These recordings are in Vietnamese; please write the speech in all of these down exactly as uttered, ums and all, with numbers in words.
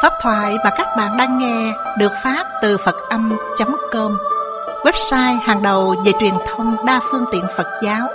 Pháp thoại mà các bạn đang nghe được phát từ Phật Âm chấm com, website hàng đầu về truyền thông đa phương tiện Phật giáo.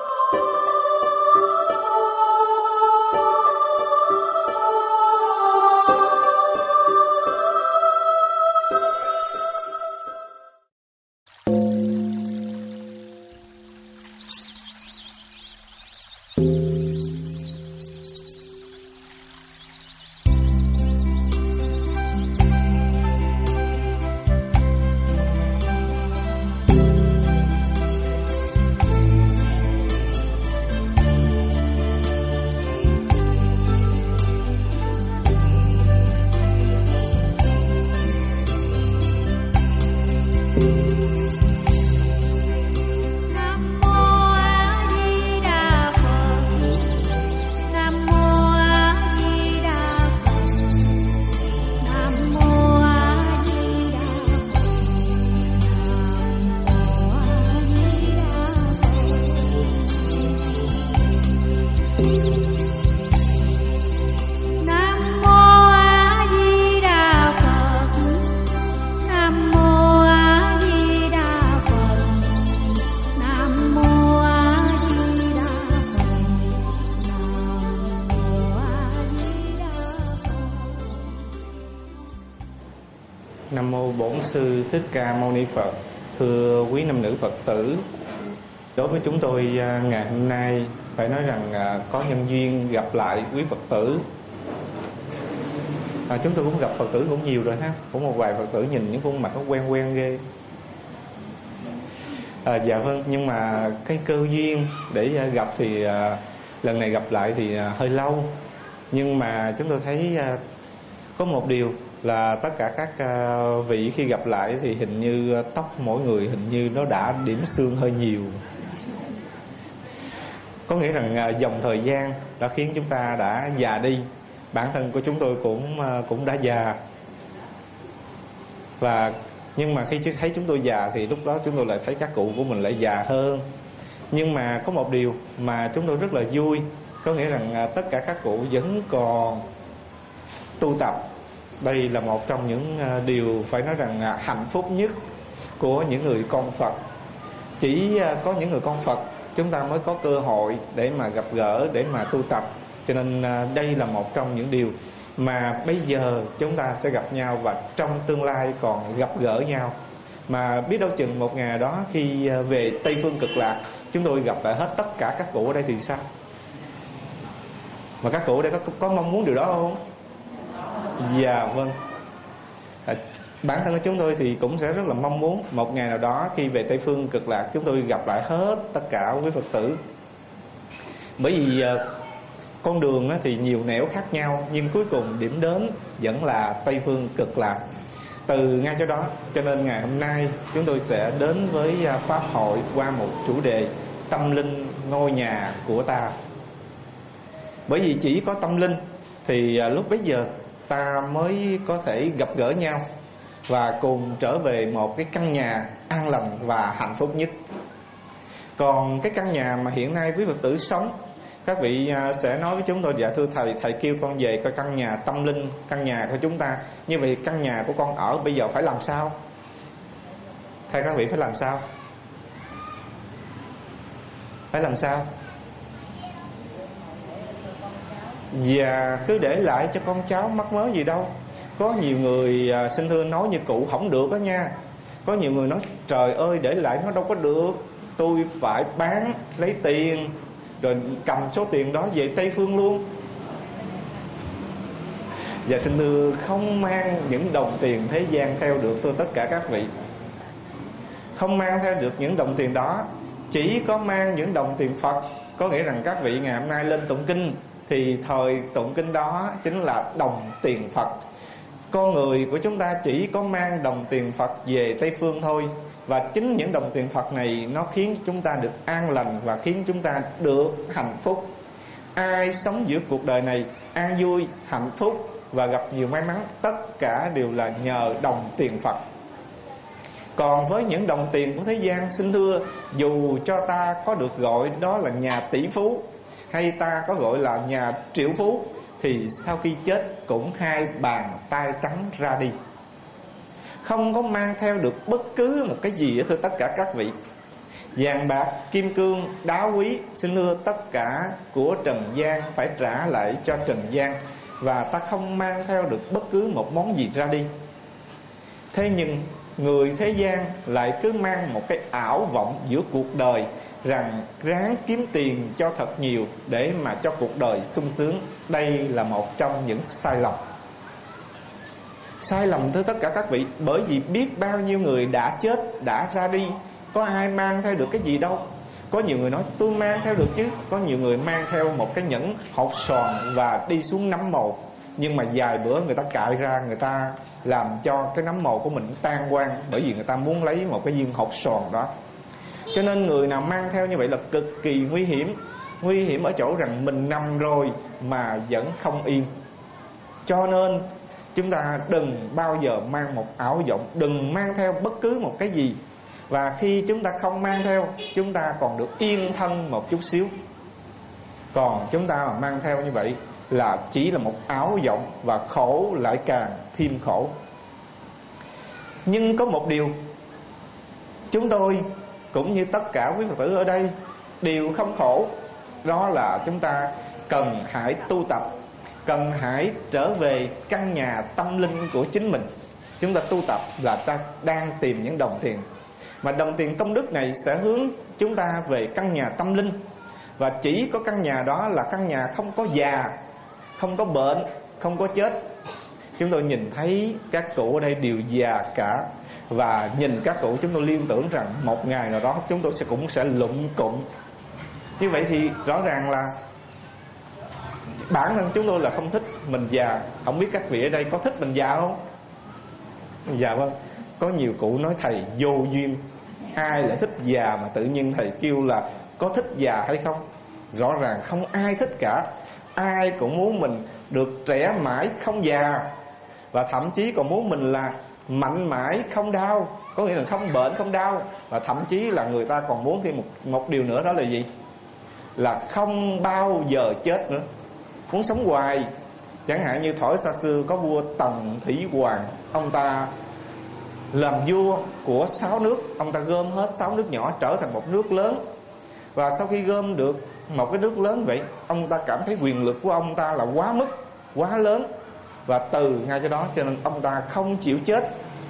Nam mô Bổn Sư Thích Ca Mâu Ni Phật. Thưa quý nam nữ Phật tử, đối với chúng tôi ngày hôm nay phải nói rằng có nhân duyên gặp lại quý Phật tử. à, Chúng tôi cũng gặp Phật tử cũng nhiều rồi ha. Cũng một vài Phật tử nhìn những khuôn mặt nó quen quen ghê. à, Dạ vâng, nhưng mà cái cơ duyên để gặp thì à, lần này gặp lại thì à, hơi lâu. Nhưng mà chúng tôi thấy à, có một điều là tất cả các vị khi gặp lại thì hình như tóc mỗi người hình như nó đã điểm xương hơi nhiều. Có nghĩa rằng dòng thời gian đã khiến chúng ta đã già đi. Bản thân của chúng tôi cũng cũng đã già. Và nhưng mà khi thấy chúng tôi già thì lúc đó chúng tôi lại thấy các cụ của mình lại già hơn. Nhưng mà có một điều mà chúng tôi rất là vui, có nghĩa rằng tất cả các cụ vẫn còn tu tập. Đây là một trong những điều phải nói rằng hạnh phúc nhất của những người con Phật. Chỉ có những người con Phật chúng ta mới có cơ hội để mà gặp gỡ, để mà tu tập. Cho nên đây là một trong những điều mà bây giờ chúng ta sẽ gặp nhau, và trong tương lai còn gặp gỡ nhau. Mà biết đâu chừng một ngày đó khi về Tây Phương Cực Lạc, chúng tôi gặp lại hết tất cả các cụ ở đây thì sao? Mà các cụ ở đây có, có mong muốn điều đó không? Dạ vâng. à, Bản thân của chúng tôi thì cũng sẽ rất là mong muốn một ngày nào đó khi về Tây Phương Cực Lạc, chúng tôi gặp lại hết tất cả quý Phật tử. Bởi vì à, con đường thì nhiều nẻo khác nhau, nhưng cuối cùng điểm đến vẫn là Tây Phương Cực Lạc. Từ ngay chỗ đó, cho nên ngày hôm nay chúng tôi sẽ đến với Pháp hội qua một chủ đề tâm linh ngôi nhà của ta. Bởi vì chỉ có tâm linh thì à, lúc bấy giờ ta mới có thể gặp gỡ nhau và cùng trở về một cái căn nhà an lành và hạnh phúc nhất. Còn cái căn nhà mà hiện nay quý Phật tử sống, các vị sẽ nói với chúng tôi: dạ thưa thầy, thầy kêu con về coi căn nhà tâm linh, căn nhà của chúng ta. Như vậy căn nhà của con ở bây giờ phải làm sao? Thầy, các vị phải làm sao? Phải làm sao? Và cứ để lại cho con cháu, mắc mớ gì đâu. Có nhiều người à, xin thưa nói như cụ không được đó nha. Có nhiều người nói trời ơi để lại nó đâu có được, tôi phải bán lấy tiền rồi cầm số tiền đó về Tây Phương luôn. Và xin thưa không mang những đồng tiền thế gian theo được, thưa tất cả các vị. Không mang theo được những đồng tiền đó, chỉ có mang những đồng tiền Phật. Có nghĩa rằng các vị ngày hôm nay lên tụng kinh thì thời tụng kinh đó chính là đồng tiền Phật. Con người của chúng ta chỉ có mang đồng tiền Phật về Tây Phương thôi. Và chính những đồng tiền Phật này nó khiến chúng ta được an lành và khiến chúng ta được hạnh phúc. Ai sống giữa cuộc đời này an vui, hạnh phúc và gặp nhiều may mắn, tất cả đều là nhờ đồng tiền Phật. Còn với những đồng tiền của thế gian, xin thưa, dù cho ta có được gọi đó là nhà tỷ phú, hay ta có gọi là nhà triệu phú, thì sau khi chết cũng hai bàn tay trắng ra đi, không có mang theo được bất cứ một cái gì. Thưa tất cả các vị, vàng bạc, kim cương, đá quý, xin thưa tất cả của trần gian phải trả lại cho trần gian, và ta không mang theo được bất cứ một món gì ra đi. Thế nhưng người thế gian lại cứ mang một cái ảo vọng giữa cuộc đời rằng ráng kiếm tiền cho thật nhiều để mà cho cuộc đời sung sướng. Đây là một trong những sai lầm. Sai lầm thưa tất cả các vị, bởi vì biết bao nhiêu người đã chết, đã ra đi, có ai mang theo được cái gì đâu. Có nhiều người nói tôi mang theo được chứ. Có nhiều người mang theo một cái nhẫn hột xoàn và đi xuống nấm mồ, nhưng mà vài bữa người ta cạy ra, người ta làm cho cái nấm mồ của mình tan quang, bởi vì người ta muốn lấy một cái viên hột xoàn đó. Cho nên người nào mang theo như vậy là cực kỳ nguy hiểm. Nguy hiểm ở chỗ rằng mình nằm rồi mà vẫn không yên. Cho nên chúng ta đừng bao giờ mang một ảo vọng, đừng mang theo bất cứ một cái gì. Và khi chúng ta không mang theo, chúng ta còn được yên thân một chút xíu. Còn chúng ta mà mang theo như vậy là chỉ là một ảo vọng, và khổ lại càng thêm khổ. Nhưng có một điều, chúng tôi cũng như tất cả quý Phật tử ở đây đều không khổ. Đó là chúng ta cần hãy tu tập, cần hãy trở về căn nhà tâm linh của chính mình. Chúng ta tu tập là ta đang tìm những đồng tiền, mà đồng tiền công đức này sẽ hướng chúng ta về căn nhà tâm linh. Và chỉ có căn nhà đó là căn nhà không có già, không có bệnh, không có chết. Chúng tôi nhìn thấy các cụ ở đây đều già cả, và nhìn các cụ chúng tôi liên tưởng rằng một ngày nào đó chúng tôi sẽ cũng sẽ lụm cụm. Như vậy thì rõ ràng là bản thân chúng tôi là không thích mình già. Không biết các vị ở đây có thích mình già không? Dạ vâng. Có nhiều cụ nói thầy vô duyên, ai lại thích già mà tự nhiên thầy kêu là có thích già hay không? Rõ ràng không ai thích cả. Ai cũng muốn mình được trẻ mãi không già, và thậm chí còn muốn mình là mạnh mãi không đau, có nghĩa là không bệnh không đau. Và thậm chí là người ta còn muốn thêm một, một điều nữa, đó là gì? Là không bao giờ chết nữa, muốn sống hoài. Chẳng hạn như thuở xa xưa có vua Tần Thủy Hoàng, ông ta làm vua của sáu nước, ông ta gom hết sáu nước nhỏ trở thành một nước lớn. Và sau khi gom được một cái nước lớn vậy, ông ta cảm thấy quyền lực của ông ta là quá mức, quá lớn, và từ ngay cho đó cho nên ông ta không chịu chết.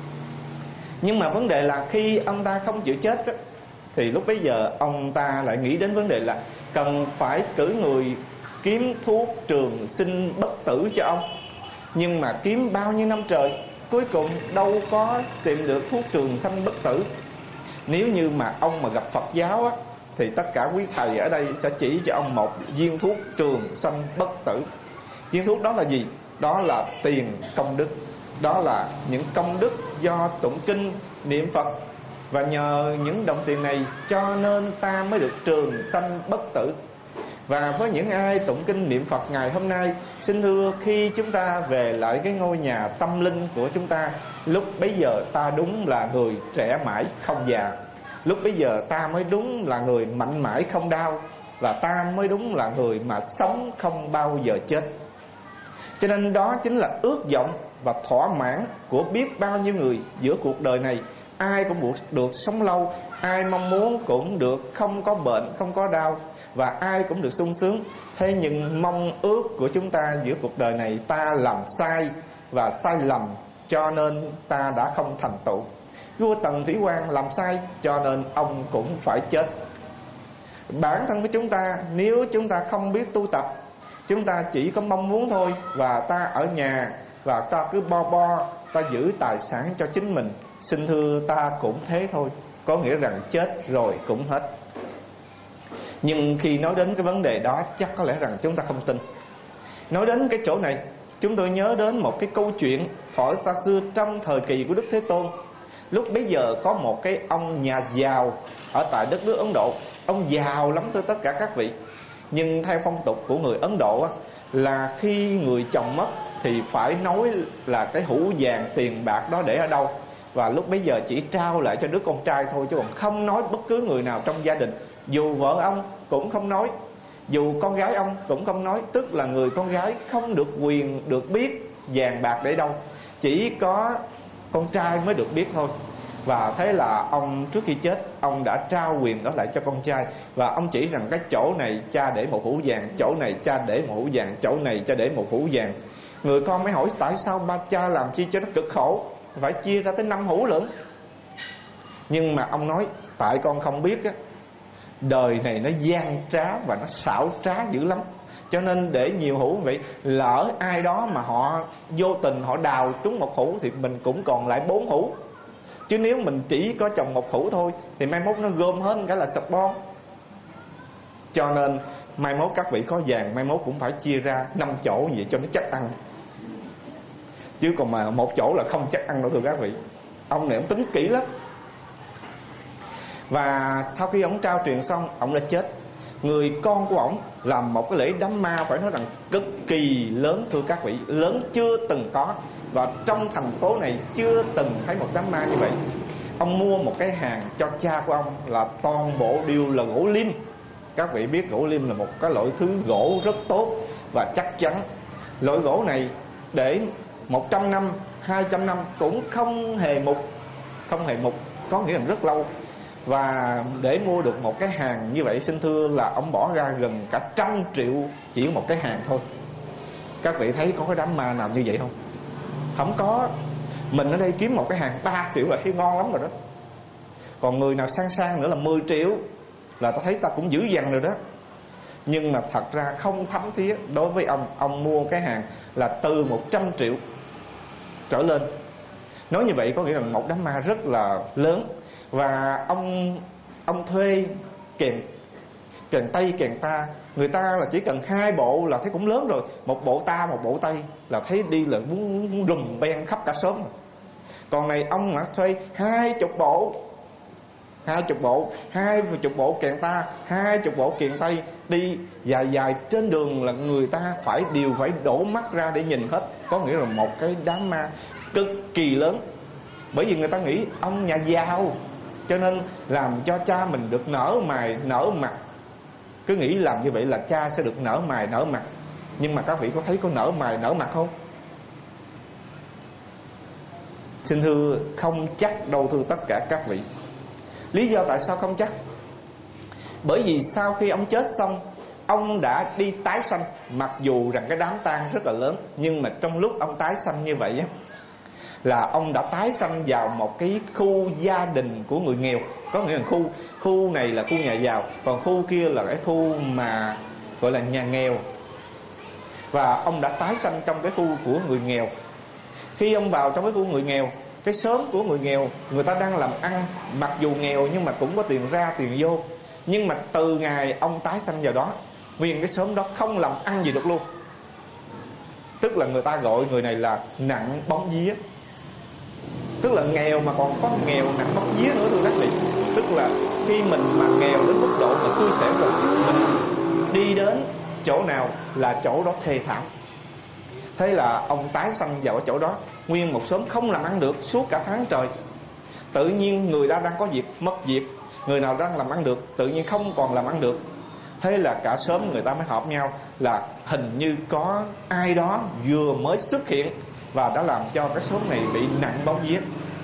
Nhưng mà vấn đề là khi ông ta không chịu chết á, thì lúc bấy giờ ông ta lại nghĩ đến vấn đề là cần phải cử người kiếm thuốc trường sinh bất tử cho ông. Nhưng mà kiếm bao nhiêu năm trời, cuối cùng đâu có tìm được thuốc trường sanh bất tử. Nếu như mà ông mà gặp Phật giáo á, thì tất cả quý thầy ở đây sẽ chỉ cho ông một viên thuốc trường sanh bất tử. Viên thuốc đó là gì? Đó là tiền công đức. Đó là những công đức do tụng kinh, niệm Phật. Và nhờ những đồng tiền này cho nên ta mới được trường sanh bất tử. Và với những ai tụng kinh niệm Phật ngày hôm nay, xin thưa khi chúng ta về lại cái ngôi nhà tâm linh của chúng ta, lúc bấy giờ ta đúng là người trẻ mãi không già. Lúc bấy giờ ta mới đúng là người mạnh mẽ không đau, và ta mới đúng là người mà sống không bao giờ chết. Cho nên đó chính là ước vọng và thỏa mãn của biết bao nhiêu người giữa cuộc đời này. Ai cũng được, được sống lâu, ai mong muốn cũng được không có bệnh, không có đau, và ai cũng được sung sướng. Thế nhưng mong ước của chúng ta giữa cuộc đời này, ta làm sai và sai lầm, cho nên ta đã không thành tựu. Vua Tần Thủy Hoàng làm sai cho nên ông cũng phải chết. Bản thân của chúng ta, nếu chúng ta không biết tu tập, chúng ta chỉ có mong muốn thôi, và ta ở nhà và ta cứ bo bo, ta giữ tài sản cho chính mình, xin thưa ta cũng thế thôi. Có nghĩa rằng chết rồi cũng hết. Nhưng khi nói đến cái vấn đề đó, chắc có lẽ rằng chúng ta không tin. Nói đến cái chỗ này, chúng tôi nhớ đến một cái câu chuyện thuở xa xưa trong thời kỳ của Đức Thế Tôn. Lúc bấy giờ có một cái ông nhà giàu ở tại đất nước Ấn Độ. Ông giàu lắm thưa tất cả các vị. Nhưng theo phong tục của người Ấn Độ á, là khi người chồng mất thì phải nói là cái hũ vàng tiền bạc đó để ở đâu. Và lúc bấy giờ chỉ trao lại cho đứa con trai thôi, chứ còn không nói bất cứ người nào trong gia đình. Dù vợ ông cũng không nói. Dù con gái ông cũng không nói, tức là người con gái không được quyền được biết vàng bạc để đâu, chỉ có con trai mới được biết thôi. Và thế là ông trước khi chết, ông đã trao quyền đó lại cho con trai. Và ông chỉ rằng cái chỗ này cha để một hũ vàng, chỗ này cha để một hũ vàng, chỗ này cha để một hũ vàng. Người con mới hỏi tại sao ba cha làm chi cho nó cực khổ, phải chia ra tới năm hũ lận. Nhưng mà ông nói tại con không biết á, đời này nó gian trá và nó xảo trá dữ lắm, cho nên để nhiều hũ vậy. Lỡ ai đó mà họ vô tình họ đào trúng một hũ thì mình cũng còn lại bốn hũ. Chứ nếu mình chỉ có trồng một hũ thôi thì mai mốt nó gom hết cái là sập bon. Cho nên mai mốt các vị có vàng, mai mốt cũng phải chia ra năm chỗ vậy cho nó chắc ăn. Chứ còn mà một chỗ là không chắc ăn đâu thưa các vị. Ông này ông tính kỹ lắm. Và sau khi ông trao truyền xong, ông đã chết. Người con của ông làm một cái lễ đám ma phải nói rằng cực kỳ lớn thưa các vị, lớn chưa từng có. Và trong thành phố này chưa từng thấy một đám ma như vậy. Ông mua một cái hàng cho cha của ông là toàn bộ đều là gỗ lim. Các vị biết gỗ lim là một cái loại thứ gỗ rất tốt và chắc chắn. Loại gỗ này để một trăm năm, hai trăm năm cũng không hề mục. Không hề mục, có nghĩa là rất lâu. Và để mua được một cái hàng như vậy, xin thưa là ông bỏ ra gần cả trăm triệu chỉ một cái hàng thôi. Các vị thấy có cái đám ma nào như vậy không? Không có. Mình ở đây kiếm một cái hàng ba triệu là thấy ngon lắm rồi đó. Còn người nào sang sang nữa là mười triệu là ta thấy ta cũng dữ dằn rồi đó. Nhưng mà thật ra không thấm thía. Đối với ông, ông mua cái hàng là từ một trăm triệu trở lên. Nói như vậy có nghĩa là một đám ma rất là lớn. Và ông ông thuê kèn kèn tây kèn ta. Người ta là chỉ cần hai bộ là thấy cũng lớn rồi. Một bộ ta một bộ tây là thấy đi là muốn, muốn rùm beng khắp cả xóm. Còn này ông mà thuê hai chục bộ, hai chục bộ, hai chục bộ kèn ta, hai chục bộ kèn tây, đi dài dài trên đường là người ta phải đều phải đổ mắt ra để nhìn hết. Có nghĩa là một cái đám ma cực kỳ lớn. Bởi vì người ta nghĩ ông nhà giàu, cho nên làm cho cha mình được nở mày nở mặt. Cứ nghĩ làm như vậy là cha sẽ được nở mày nở mặt. Nhưng mà các vị có thấy có nở mày nở mặt không? Xin thưa không chắc đâu thưa tất cả các vị. Lý do tại sao không chắc? Bởi vì sau khi ông chết xong, ông đã đi tái sanh. Mặc dù rằng cái đám tang rất là lớn, nhưng mà trong lúc ông tái sanh như vậy á, là ông đã tái sanh vào một cái khu gia đình của người nghèo. Có nghĩa là khu khu này là khu nhà giàu, còn khu kia là cái khu mà gọi là nhà nghèo. Và ông đã tái sanh trong cái khu của người nghèo. Khi ông vào trong cái khu người nghèo, cái xóm của người nghèo, người ta đang làm ăn. Mặc dù nghèo nhưng mà cũng có tiền ra tiền vô. Nhưng mà từ ngày ông tái sanh vào đó, nguyên cái xóm đó không làm ăn gì được luôn. Tức là người ta gọi người này là nặng bóng vía. Tức là nghèo mà còn có nghèo nặng bóng vía nữa thưa các vị. Tức là khi mình mà nghèo đến mức độ mà xui xẻo rồi, mình đi đến chỗ nào là chỗ đó thê thảm. Thế là ông tái sanh vào ở chỗ đó. Nguyên một xóm không làm ăn được suốt cả tháng trời. Tự nhiên người ta đang có việc mất việc. Người nào đang làm ăn được tự nhiên không còn làm ăn được. Thế là cả xóm người ta mới họp nhau là hình như có ai đó vừa mới xuất hiện và đã làm cho cái xóm này bị nặng bóng vía.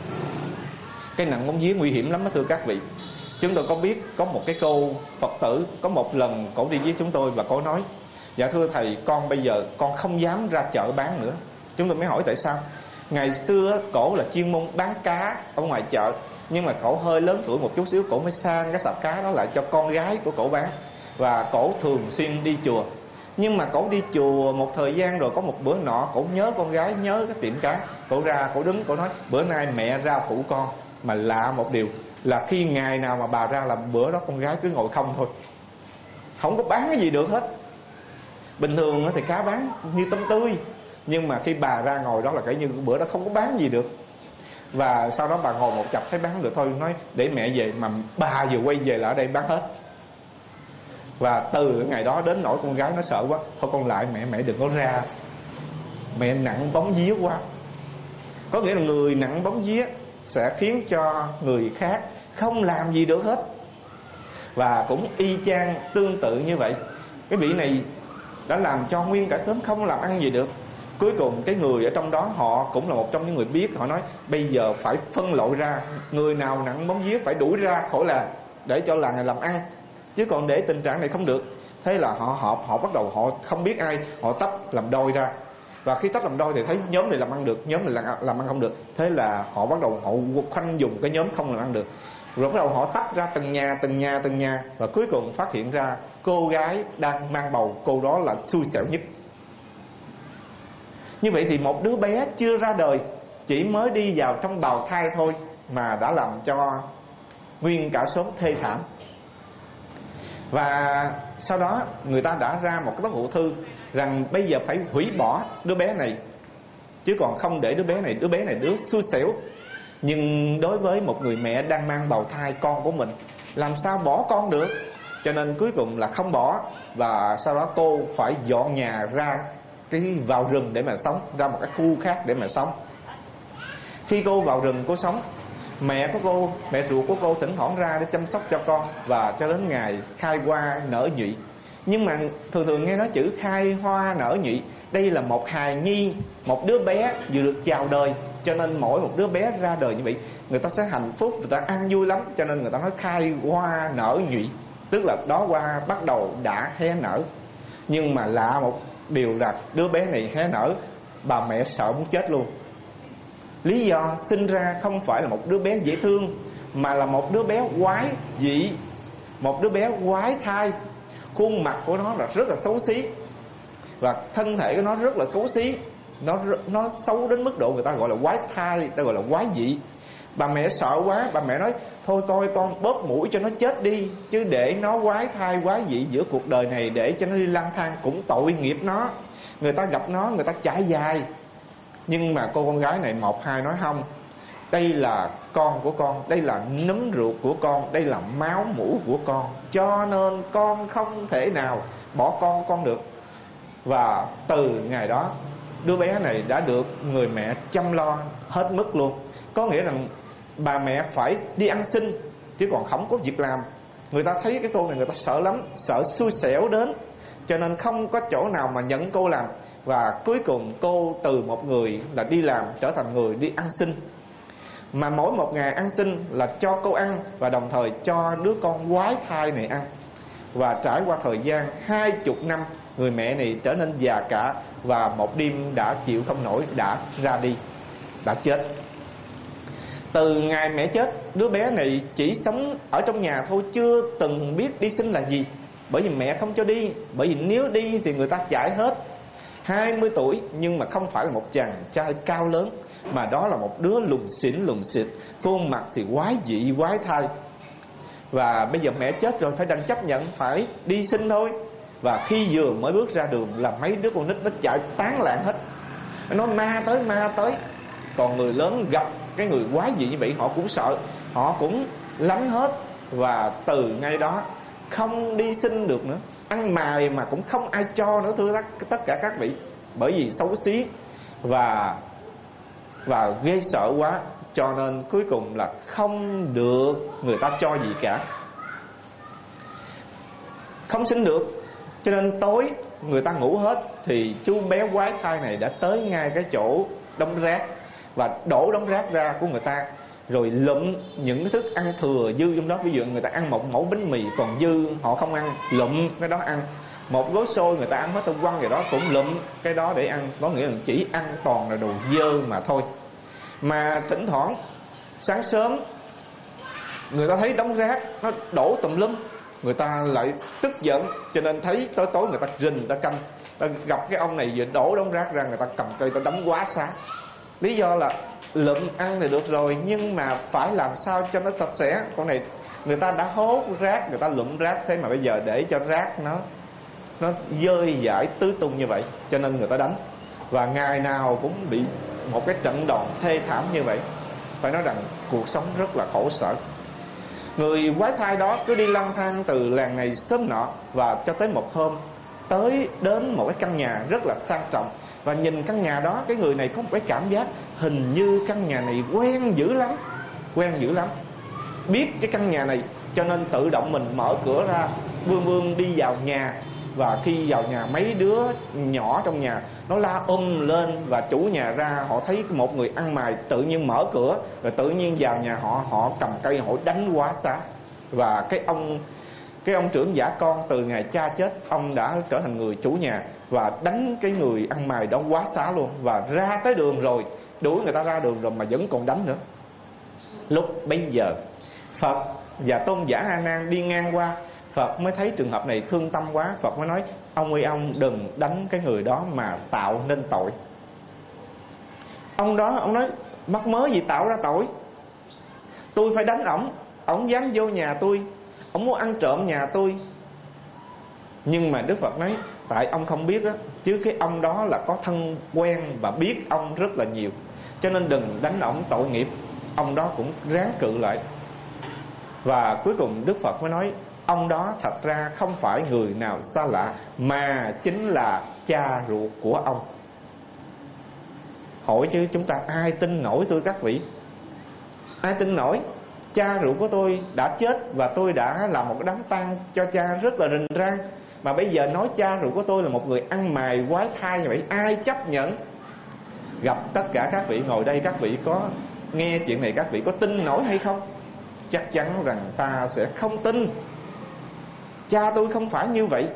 Cái nặng bóng vía nguy hiểm lắm đó thưa các vị. Chúng tôi có biết có một cái cô Phật tử, có một lần cổ đi với chúng tôi và cổ nói: dạ thưa thầy, con bây giờ con không dám ra chợ bán nữa. Chúng tôi mới hỏi tại sao. Ngày xưa cổ là chuyên môn bán cá ở ngoài chợ, nhưng mà cổ hơi lớn tuổi một chút xíu, cổ mới sang cái sạp cá đó lại cho con gái của cổ bán. Và cổ thường xuyên đi chùa. Nhưng mà cổ đi chùa một thời gian rồi, có một bữa nọ cổ nhớ con gái, nhớ cái tiệm cá. Cổ ra, cổ đứng, cổ nói: bữa nay mẹ ra phụ con. Mà lạ một điều là khi ngày nào mà bà ra là bữa đó con gái cứ ngồi không thôi, không có bán cái gì được hết. Bình thường thì cá bán như tôm tươi, nhưng mà khi bà ra ngồi đó là kể như bữa đó không có bán gì được. Và sau đó bà ngồi một chập thấy bán được thôi, nói để mẹ về. Mà bà vừa quay về là ở đây bán hết. Và từ ngày đó đến nỗi con gái nó sợ quá, thôi con lại mẹ, mẹ đừng có ra, mẹ nặng bóng vía quá. Có nghĩa là người nặng bóng vía sẽ khiến cho người khác không làm gì được hết. Và cũng y chang tương tự như vậy, Cái vị này đã làm cho nguyên cả xóm không làm ăn gì được. Cuối cùng cái người ở trong đó họ cũng là một trong những người biết. Họ nói bây giờ phải phân loại ra, người nào nặng bóng vía phải đuổi ra khỏi làng để cho làng này làm ăn, chứ còn để tình trạng này không được. Thế là họ họp, họ bắt đầu họ không biết ai, họ tách làm đôi ra. Và khi tách làm đôi thì thấy nhóm này làm ăn được, nhóm này làm, làm ăn không được. Thế là họ bắt đầu họ khoanh dùng cái nhóm không làm ăn được. Rồi bắt đầu họ tách ra từng nhà, từng nhà, từng nhà. Và cuối cùng phát hiện ra cô gái đang mang bầu, cô đó là xui xẻo nhất. Như vậy thì một đứa bé chưa ra đời, chỉ mới đi vào trong bào thai thôi, mà đã làm cho nguyên cả xóm thê thảm. Và sau đó người ta đã ra một cái tấu hụ thư rằng bây giờ phải hủy bỏ đứa bé này, chứ còn không để đứa bé này, đứa bé này đứa xui xẻo. Nhưng đối với một người mẹ đang mang bào thai con của mình, làm sao bỏ con được? Cho nên cuối cùng là không bỏ. Và sau đó cô phải dọn nhà ra cái vào rừng để mà sống, ra một cái khu khác để mà sống. Khi cô vào rừng cô sống, mẹ của cô, mẹ ruột của cô thỉnh thoảng ra để chăm sóc cho con, và cho đến ngày khai hoa nở nhụy. Nhưng mà thường thường nghe nói chữ khai hoa nở nhụy, đây là một hài nhi, một đứa bé vừa được chào đời. Cho nên mỗi một đứa bé ra đời như vậy, người ta sẽ hạnh phúc, người ta ăn vui lắm. Cho nên người ta nói khai hoa nở nhụy, tức là đó hoa bắt đầu đã hé nở. Nhưng mà lạ một điều là đứa bé này hé nở, bà mẹ sợ muốn chết luôn. Lý do sinh ra không phải là một đứa bé dễ thương, mà là một đứa bé quái dị, một đứa bé quái thai. Khuôn mặt của nó là rất là xấu xí, và thân thể của nó rất là xấu xí. Nó nó xấu đến mức độ người ta gọi là quái thai, người ta gọi là quái dị. Bà mẹ sợ quá, bà mẹ nói thôi coi con bóp mũi cho nó chết đi, chứ để nó quái thai quái dị giữa cuộc đời này, để cho nó đi lang thang cũng tội nghiệp nó. Người ta gặp nó, người ta chạy dài. Nhưng mà cô con gái này một hai nói không, đây là con của con, đây là núm ruột của con, đây là máu mủ của con, cho nên con không thể nào bỏ con con được. Và từ ngày đó, đứa bé này đã được người mẹ chăm lo hết mức luôn. Có nghĩa rằng bà mẹ phải đi ăn xin, chứ còn không có việc làm. Người ta thấy cái cô này người ta sợ lắm, sợ xui xẻo đến, cho nên không có chỗ nào mà nhận cô làm. Và cuối cùng cô từ một người là đi làm trở thành người đi ăn xin. Mà mỗi một ngày ăn xin là cho cô ăn, và đồng thời cho đứa con quái thai này ăn. Và trải qua thời gian hai chục năm, người mẹ này trở nên già cả, và một đêm đã chịu không nổi, đã ra đi, đã chết. Từ ngày mẹ chết, đứa bé này chỉ sống ở trong nhà thôi, chưa từng biết đi xin là gì. Bởi vì mẹ không cho đi, bởi vì nếu đi thì người ta chạy hết. Hai mươi tuổi nhưng mà không phải là một chàng trai cao lớn, mà đó là một đứa lùn xỉn lùn xịt, khuôn mặt thì quái dị quái thai. Và bây giờ mẹ chết rồi, phải đành chấp nhận phải đi xin thôi. Và khi vừa mới bước ra đường là mấy đứa con nít nó chạy tán loạn hết, nó ma tới ma tới. Còn người lớn gặp cái người quái dị như vậy họ cũng sợ, họ cũng lánh hết. Và từ ngay đó không đi xin được nữa, ăn mài mà cũng không ai cho nữa, thưa tất cả các vị. Bởi vì xấu xí và và ghê sợ quá, cho nên cuối cùng là không được người ta cho gì cả, không xin được. Cho nên tối người ta ngủ hết thì chú bé quái thai này đã tới ngay cái chỗ đống rác và đổ đống rác ra của người ta, rồi lụm những cái thức ăn thừa dư trong đó. Ví dụ người ta ăn một mẩu bánh mì còn dư họ không ăn, lụm cái đó ăn. Một gói xôi người ta ăn hết tao quăng rồi đó, cũng lụm cái đó để ăn. Có nghĩa là chỉ ăn toàn là đồ dơ mà thôi. Mà thỉnh thoảng sáng sớm người ta thấy đống rác nó đổ tùm lum, người ta lại tức giận, cho nên thấy tối tối người ta rình, người ta canh. Ta gặp cái ông này vừa đổ đống rác ra, người ta cầm cây ta đấm quá sáng. Lý do là lụm ăn thì được rồi, nhưng mà phải làm sao cho nó sạch sẽ. Con này người ta đã hốt rác, người ta lụm rác, thế mà bây giờ để cho rác nó nó dơi dãi tứ tung như vậy, cho nên người ta đánh. Và ngày nào cũng bị một cái trận đòn thê thảm như vậy. Phải nói rằng cuộc sống rất là khổ sở. Người quái thai đó cứ đi lang thang từ làng này xóm nọ, và cho tới một hôm tới đến một cái căn nhà rất là sang trọng. Và nhìn căn nhà đó, cái người này có một cái cảm giác hình như căn nhà này quen dữ lắm, quen dữ lắm. Biết cái căn nhà này cho nên tự động mình mở cửa ra, bươn bươn đi vào nhà. Và khi vào nhà, mấy đứa nhỏ trong nhà nó la um lên, và chủ nhà ra họ thấy một người ăn mày tự nhiên mở cửa, rồi tự nhiên vào nhà họ, họ cầm cây họ đánh quá xá. Và cái ông cái ông trưởng giả con, từ ngày cha chết, ông đã trở thành người chủ nhà và đánh cái người ăn mày đó quá xá luôn. Và ra tới đường rồi, đuổi người ta ra đường rồi mà vẫn còn đánh nữa. Lúc bây giờ Phật và tôn giả A Nan đi ngang qua, Phật mới thấy trường hợp này thương tâm quá. Phật mới nói: ông ơi, ông đừng đánh cái người đó mà tạo nên tội. Ông đó, ông nói: mắc mớ gì tạo ra tội, tôi phải đánh ổng. Ổng dám vô nhà tôi, ổng muốn ăn trộm nhà tôi. Nhưng mà Đức Phật nói: tại ông không biết đó, chứ cái ông đó là có thân quen và biết ông rất là nhiều, cho nên đừng đánh ổng tội nghiệp. Ông đó cũng ráng cự lại. Và cuối cùng Đức Phật mới nói: ông đó thật ra không phải người nào xa lạ, mà chính là cha ruột của ông. Hỏi chứ chúng ta ai tin nổi thưa các vị? Ai tin nổi? Cha ruột của tôi đã chết và tôi đã làm một cái đám tang cho cha rất là rình rang, mà bây giờ nói cha ruột của tôi là một người ăn mày quái thai như vậy, ai chấp nhận? Gặp tất cả các vị ngồi đây, các vị có nghe chuyện này, các vị có tin nổi hay không? Chắc chắn rằng ta sẽ không tin. Cha tôi không phải như vậy.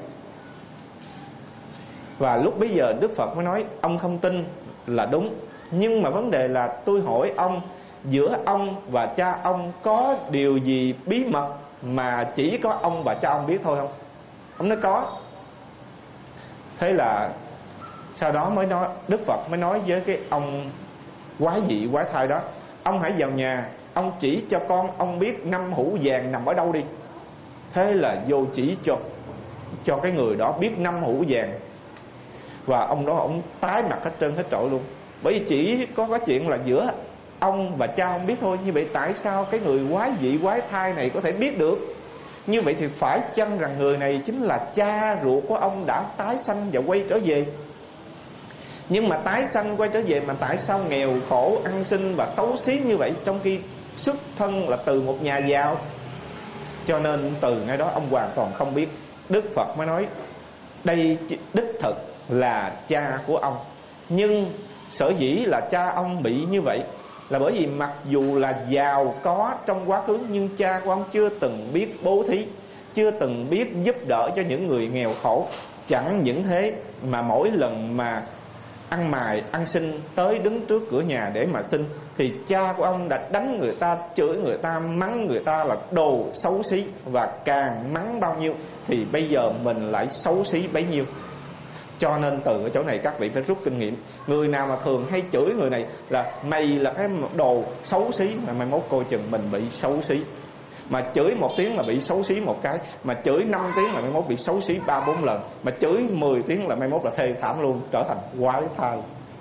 Và lúc bấy giờ Đức Phật mới nói: ông không tin là đúng, nhưng mà vấn đề là tôi hỏi ông, giữa ông và cha ông có điều gì bí mật mà chỉ có ông và cha ông biết thôi không? Ông nói có. Thế là sau đó mới nói, Đức Phật mới nói với cái ông quái dị quái thai đó: ông hãy vào nhà, ông chỉ cho con ông biết năm hũ vàng nằm ở đâu đi. Thế là vô chỉ cho cho cái người đó biết năm hũ vàng. Và ông đó ông tái mặt hết trơn hết trội luôn. Bởi vì chỉ có cái chuyện là giữa ông và cha ông biết thôi. Như vậy tại sao cái người quái dị quái thai này có thể biết được? Như vậy thì phải chăng rằng người này chính là cha ruột của ông đã tái sanh và quay trở về? Nhưng mà tái sanh quay trở về mà tại sao nghèo khổ ăn xin và xấu xí như vậy, trong khi xuất thân là từ một nhà giàu? Cho nên từ ngay đó ông hoàn toàn không biết. Đức Phật mới nói đây đích thực là cha của ông. Nhưng sở dĩ là cha ông bị như vậy là bởi vì mặc dù là giàu có trong quá khứ, nhưng cha của ông chưa từng biết bố thí, chưa từng biết giúp đỡ cho những người nghèo khổ. Chẳng những thế mà mỗi lần mà ăn mài ăn xin tới đứng trước cửa nhà để mà xin, thì cha của ông đã đánh người ta, chửi người ta, mắng người ta là đồ xấu xí. Và càng mắng bao nhiêu thì bây giờ mình lại xấu xí bấy nhiêu. Cho nên từ cái chỗ này các vị phải rút kinh nghiệm. Người nào mà thường hay chửi người này là mày là cái đồ xấu xí, mà mai mốt coi chừng mình bị xấu xí. Mà chửi một tiếng là bị xấu xí một cái, mà chửi năm tiếng là mai mốt bị xấu xí ba bốn lần, mà chửi mười tiếng là mai mốt là thê thảm luôn, trở thành quái thai.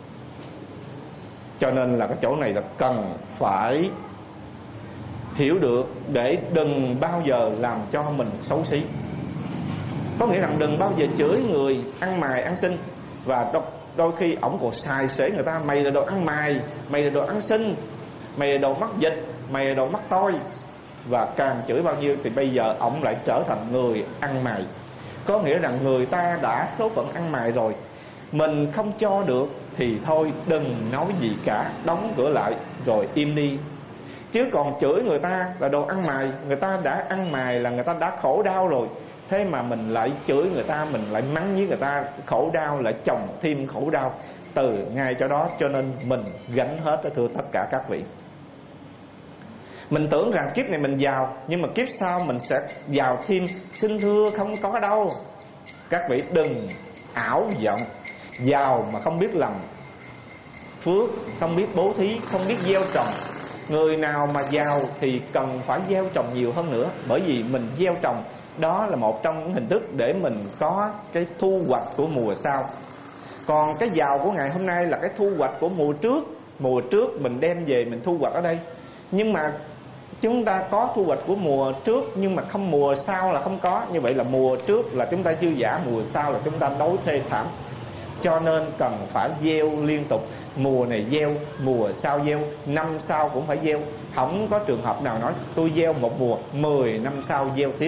Cho nên là cái chỗ này là cần phải hiểu được để đừng bao giờ làm cho mình xấu xí. Có nghĩa rằng đừng bao giờ chửi người ăn mài ăn xin. Và đôi, đôi khi ổng còn xài xể người ta: mày là đồ ăn mài, mày là đồ ăn xin, mày là đồ mắc dịch, mày là đồ mắc toi. Và càng chửi bao nhiêu thì bây giờ ổng lại trở thành người ăn mài. Có nghĩa rằng người ta đã số phận ăn mài rồi, mình không cho được thì thôi đừng nói gì cả, đóng cửa lại rồi im đi. Chứ còn chửi người ta là đồ ăn mài, người ta đã ăn mài là người ta đã khổ đau rồi, thế mà mình lại chửi người ta, mình lại mắng với người ta, khổ đau lại chồng thêm khổ đau từ ngay chỗ đó. Cho nên mình gánh hết đó thưa tất cả các vị. Mình tưởng rằng kiếp này mình giàu, nhưng mà kiếp sau mình sẽ giàu thêm. Xin thưa không có đâu. Các vị đừng ảo vọng. Giàu mà không biết làm phước, không biết bố thí, không biết gieo trồng. Người nào mà giàu thì cần phải gieo trồng nhiều hơn nữa. Bởi vì mình gieo trồng, đó là một trong những hình thức để mình có cái thu hoạch của mùa sau. Còn cái giàu của ngày hôm nay là cái thu hoạch của mùa trước. Mùa trước mình đem về mình thu hoạch ở đây. Nhưng mà chúng ta có thu hoạch của mùa trước, nhưng mà không mùa sau là không có. Như vậy là mùa trước là chúng ta dư dả, mùa sau là chúng ta đối thê thảm. Cho nên cần phải gieo liên tục. Mùa này gieo, mùa sau gieo, năm sau cũng phải gieo. Không có trường hợp nào nói tôi gieo một mùa, mười năm sau gieo tiếp.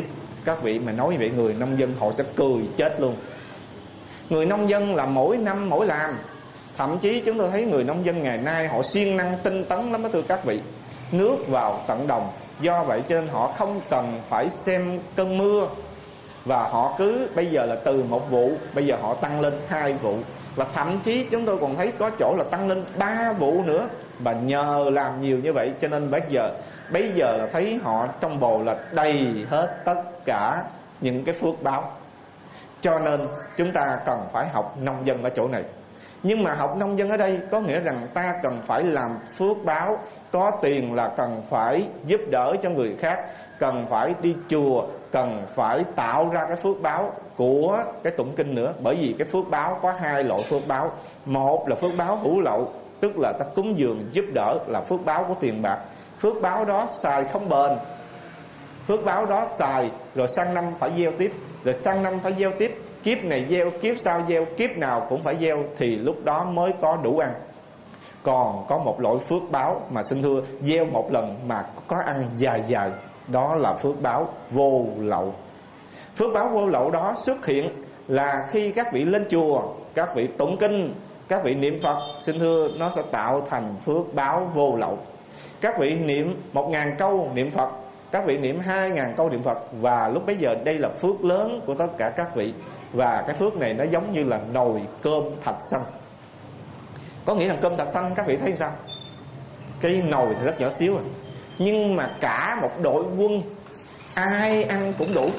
Các vị mà nói như vậy người nông dân họ sẽ cười chết luôn. Người nông dân là mỗi năm mỗi làm. Thậm chí chúng tôi thấy người nông dân ngày nay họ siêng năng tinh tấn lắm đó thưa các vị. Nước vào tận đồng. Do vậy cho nên họ không cần phải xem cơn mưa, và họ cứ bây giờ là từ một vụ bây giờ họ tăng lên hai vụ, và thậm chí chúng tôi còn thấy có chỗ là tăng lên ba vụ nữa. Và nhờ làm nhiều như vậy cho nên bây giờ bây giờ là thấy họ trong bồ là đầy hết tất cả những cái phước báo. Cho nên chúng ta cần phải học nông dân ở chỗ này. Nhưng mà học nông dân ở đây có nghĩa rằng ta cần phải làm phước báo. Có tiền là cần phải giúp đỡ cho người khác, cần phải đi chùa, cần phải tạo ra cái phước báo của cái tụng kinh nữa. Bởi vì cái phước báo có hai loại phước báo. Một là phước báo hữu lậu, tức là ta cúng dường giúp đỡ, là phước báo của tiền bạc. Phước báo đó xài không bền, phước báo đó xài rồi sang năm phải gieo tiếp, rồi sang năm phải gieo tiếp, kiếp này gieo, kiếp sau gieo, kiếp nào cũng phải gieo, thì lúc đó mới có đủ ăn. Còn có một loại phước báo mà xin thưa gieo một lần mà có ăn dài dài, đó là phước báo vô lậu. Phước báo vô lậu đó xuất hiện là khi các vị lên chùa, các vị tụng kinh, các vị niệm Phật, xin thưa nó sẽ tạo thành phước báo vô lậu. Các vị niệm một ngàn câu niệm Phật, các vị niệm hai ngàn câu niệm Phật, và lúc bấy giờ đây là phước lớn của tất cả các vị. Và cái phước này nó giống như là nồi cơm thạch xanh. Có nghĩa là cơm thạch xanh các vị thấy sao? Cái nồi thì rất nhỏ xíu à, nhưng mà cả một đội quân ai ăn cũng đủ.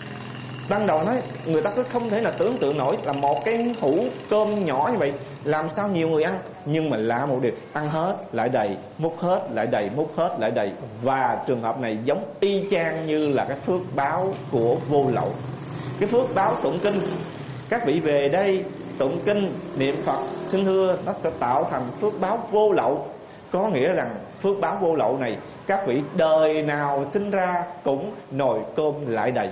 Ban đầu nói người ta cứ không thể nào tưởng tượng nổi là một cái hũ cơm nhỏ như vậy làm sao nhiều người ăn. Nhưng mà lạ một điều, ăn hết lại đầy, múc hết lại đầy, múc hết lại đầy. Và trường hợp này giống y chang như là cái phước báo của vô lậu. Cái phước báo tụng kinh, các vị về đây tụng kinh niệm Phật, xin thưa nó sẽ tạo thành phước báo vô lậu. Có nghĩa rằng phước báo vô lậu này các vị đời nào sinh ra cũng nồi cơm lại đầy.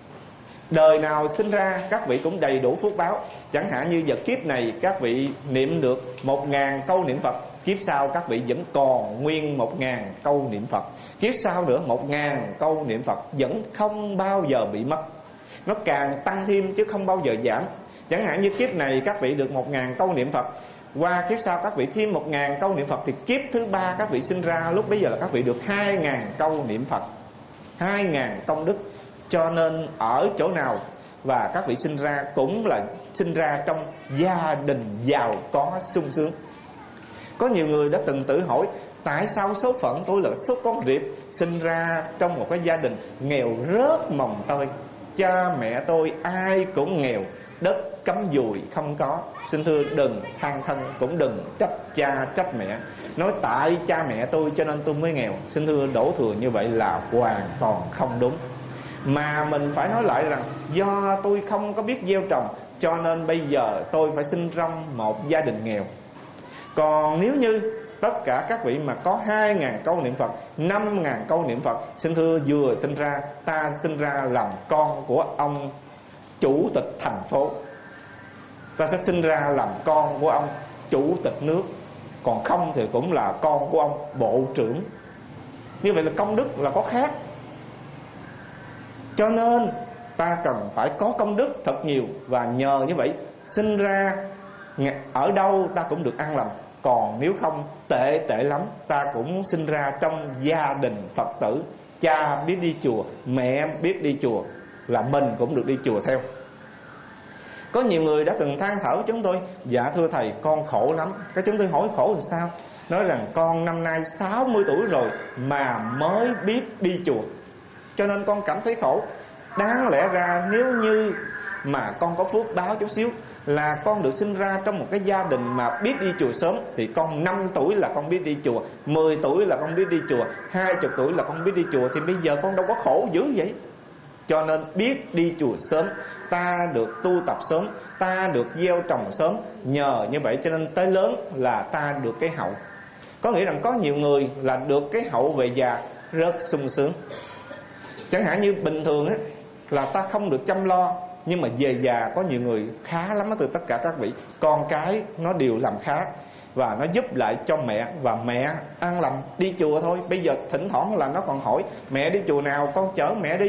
Đời nào sinh ra các vị cũng đầy đủ phước báo. Chẳng hạn như giờ kiếp này các vị niệm được một ngàn câu niệm Phật, kiếp sau các vị vẫn còn nguyên một ngàn câu niệm Phật, kiếp sau nữa một ngàn câu niệm Phật vẫn không bao giờ bị mất. Nó càng tăng thêm chứ không bao giờ giảm. Chẳng hạn như kiếp này các vị được một ngàn câu niệm Phật, qua kiếp sau các vị thêm một ngàn câu niệm Phật, thì kiếp thứ ba các vị sinh ra lúc bấy giờ là các vị được hai ngàn câu niệm Phật, hai ngàn công đức. Cho nên ở chỗ nào và các vị sinh ra cũng là sinh ra trong gia đình giàu có sung sướng. Có nhiều người đã từng tự hỏi tại sao số phận tôi là số con riệp sinh ra trong một cái gia đình nghèo rớt mồng tơi. Cha mẹ tôi ai cũng nghèo, đất cắm dùi không có. Xin thưa đừng than thân, cũng đừng trách cha trách mẹ, nói tại cha mẹ tôi cho nên tôi mới nghèo. Xin thưa đổ thừa như vậy là hoàn toàn không đúng. Mà mình phải nói lại rằng do tôi không có biết gieo trồng cho nên bây giờ tôi phải sinh trong một gia đình nghèo. Còn nếu như tất cả các vị mà có hai ngàn câu niệm Phật, năm ngàn câu niệm Phật, xin thưa vừa sinh ra ta sinh ra làm con của ông chủ tịch thành phố, ta sẽ sinh ra làm con của ông chủ tịch nước, còn không thì cũng là con của ông bộ trưởng. Như vậy là công đức là có khác. Cho nên ta cần phải có công đức thật nhiều, và nhờ như vậy sinh ra ở đâu ta cũng được an lành. Còn nếu không tệ tệ lắm, ta cũng sinh ra trong gia đình Phật tử, cha biết đi chùa, mẹ biết đi chùa là mình cũng được đi chùa theo. Có nhiều người đã từng than thở chúng tôi: dạ thưa thầy con khổ lắm. Cái chúng tôi hỏi khổ thì sao? Nói rằng con năm nay sáu mươi tuổi rồi mà mới biết đi chùa, cho nên con cảm thấy khổ. Đáng lẽ ra nếu như mà con có phước báo chút xíu, là con được sinh ra trong một cái gia đình mà biết đi chùa sớm, thì con năm tuổi là con biết đi chùa, mười tuổi là con biết đi chùa, hai mươi tuổi là con biết đi chùa, thì bây giờ con đâu có khổ dữ vậy. Cho nên biết đi chùa sớm, ta được tu tập sớm, ta được gieo trồng sớm. Nhờ như vậy cho nên tới lớn là ta được cái hậu. Có nghĩa rằng có nhiều người là được cái hậu về già rất sung sướng. Chẳng hạn như bình thường á, là ta không được chăm lo, nhưng mà về già có nhiều người khá lắm đó, từ tất cả các vị con cái nó đều làm khá, và nó giúp lại cho mẹ, và mẹ an lành đi chùa thôi. Bây giờ thỉnh thoảng là nó còn hỏi mẹ đi chùa nào con chở mẹ đi.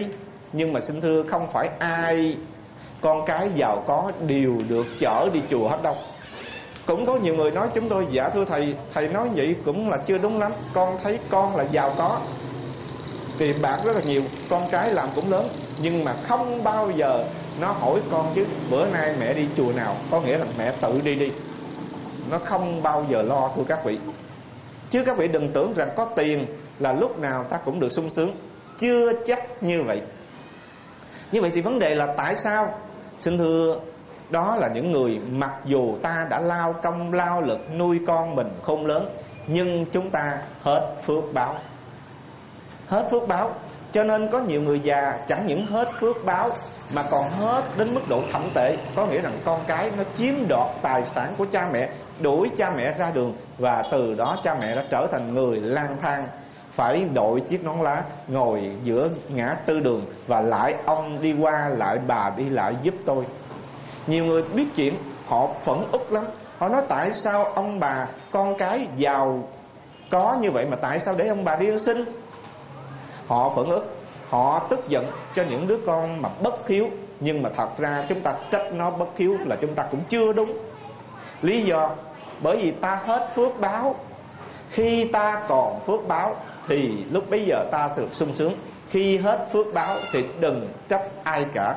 Nhưng mà xin thưa, không phải ai con cái giàu có đều được chở đi chùa hết đâu. Cũng có nhiều người nói chúng tôi: dạ thưa thầy, thầy nói vậy cũng là chưa đúng lắm. Con thấy con là giàu có, tiền bạc rất là nhiều, con cái làm cũng lớn, nhưng mà không bao giờ nó hỏi con chứ bữa nay mẹ đi chùa nào. Có nghĩa là mẹ tự đi đi, nó không bao giờ lo, thưa các vị. Chứ các vị đừng tưởng rằng có tiền là lúc nào ta cũng được sung sướng. Chưa chắc như vậy. Như vậy thì vấn đề là tại sao? Xin thưa, đó là những người mặc dù ta đã lao công lao lực nuôi con mình khôn lớn, nhưng chúng ta hết phước báo. Hết phước báo. Cho nên có nhiều người già chẳng những hết phước báo mà còn hết đến mức độ thậm tệ. Có nghĩa rằng con cái nó chiếm đoạt tài sản của cha mẹ, đuổi cha mẹ ra đường, và từ đó cha mẹ đã trở thành người lang thang, phải đội chiếc nón lá, ngồi giữa ngã tư đường, và lại ông đi qua lại bà đi lại giúp tôi. Nhiều người biết chuyện, họ phẫn uất lắm. Họ nói tại sao ông bà con cái giàu có như vậy mà tại sao để ông bà đi ăn xin. Họ phẫn uất, họ tức giận cho những đứa con mà bất hiếu. Nhưng mà thật ra chúng ta trách nó bất hiếu là chúng ta cũng chưa đúng. Lý do bởi vì ta hết phước báo. Khi ta còn phước báo thì lúc bấy giờ ta được sung sướng. Khi hết phước báo thì đừng trách ai cả.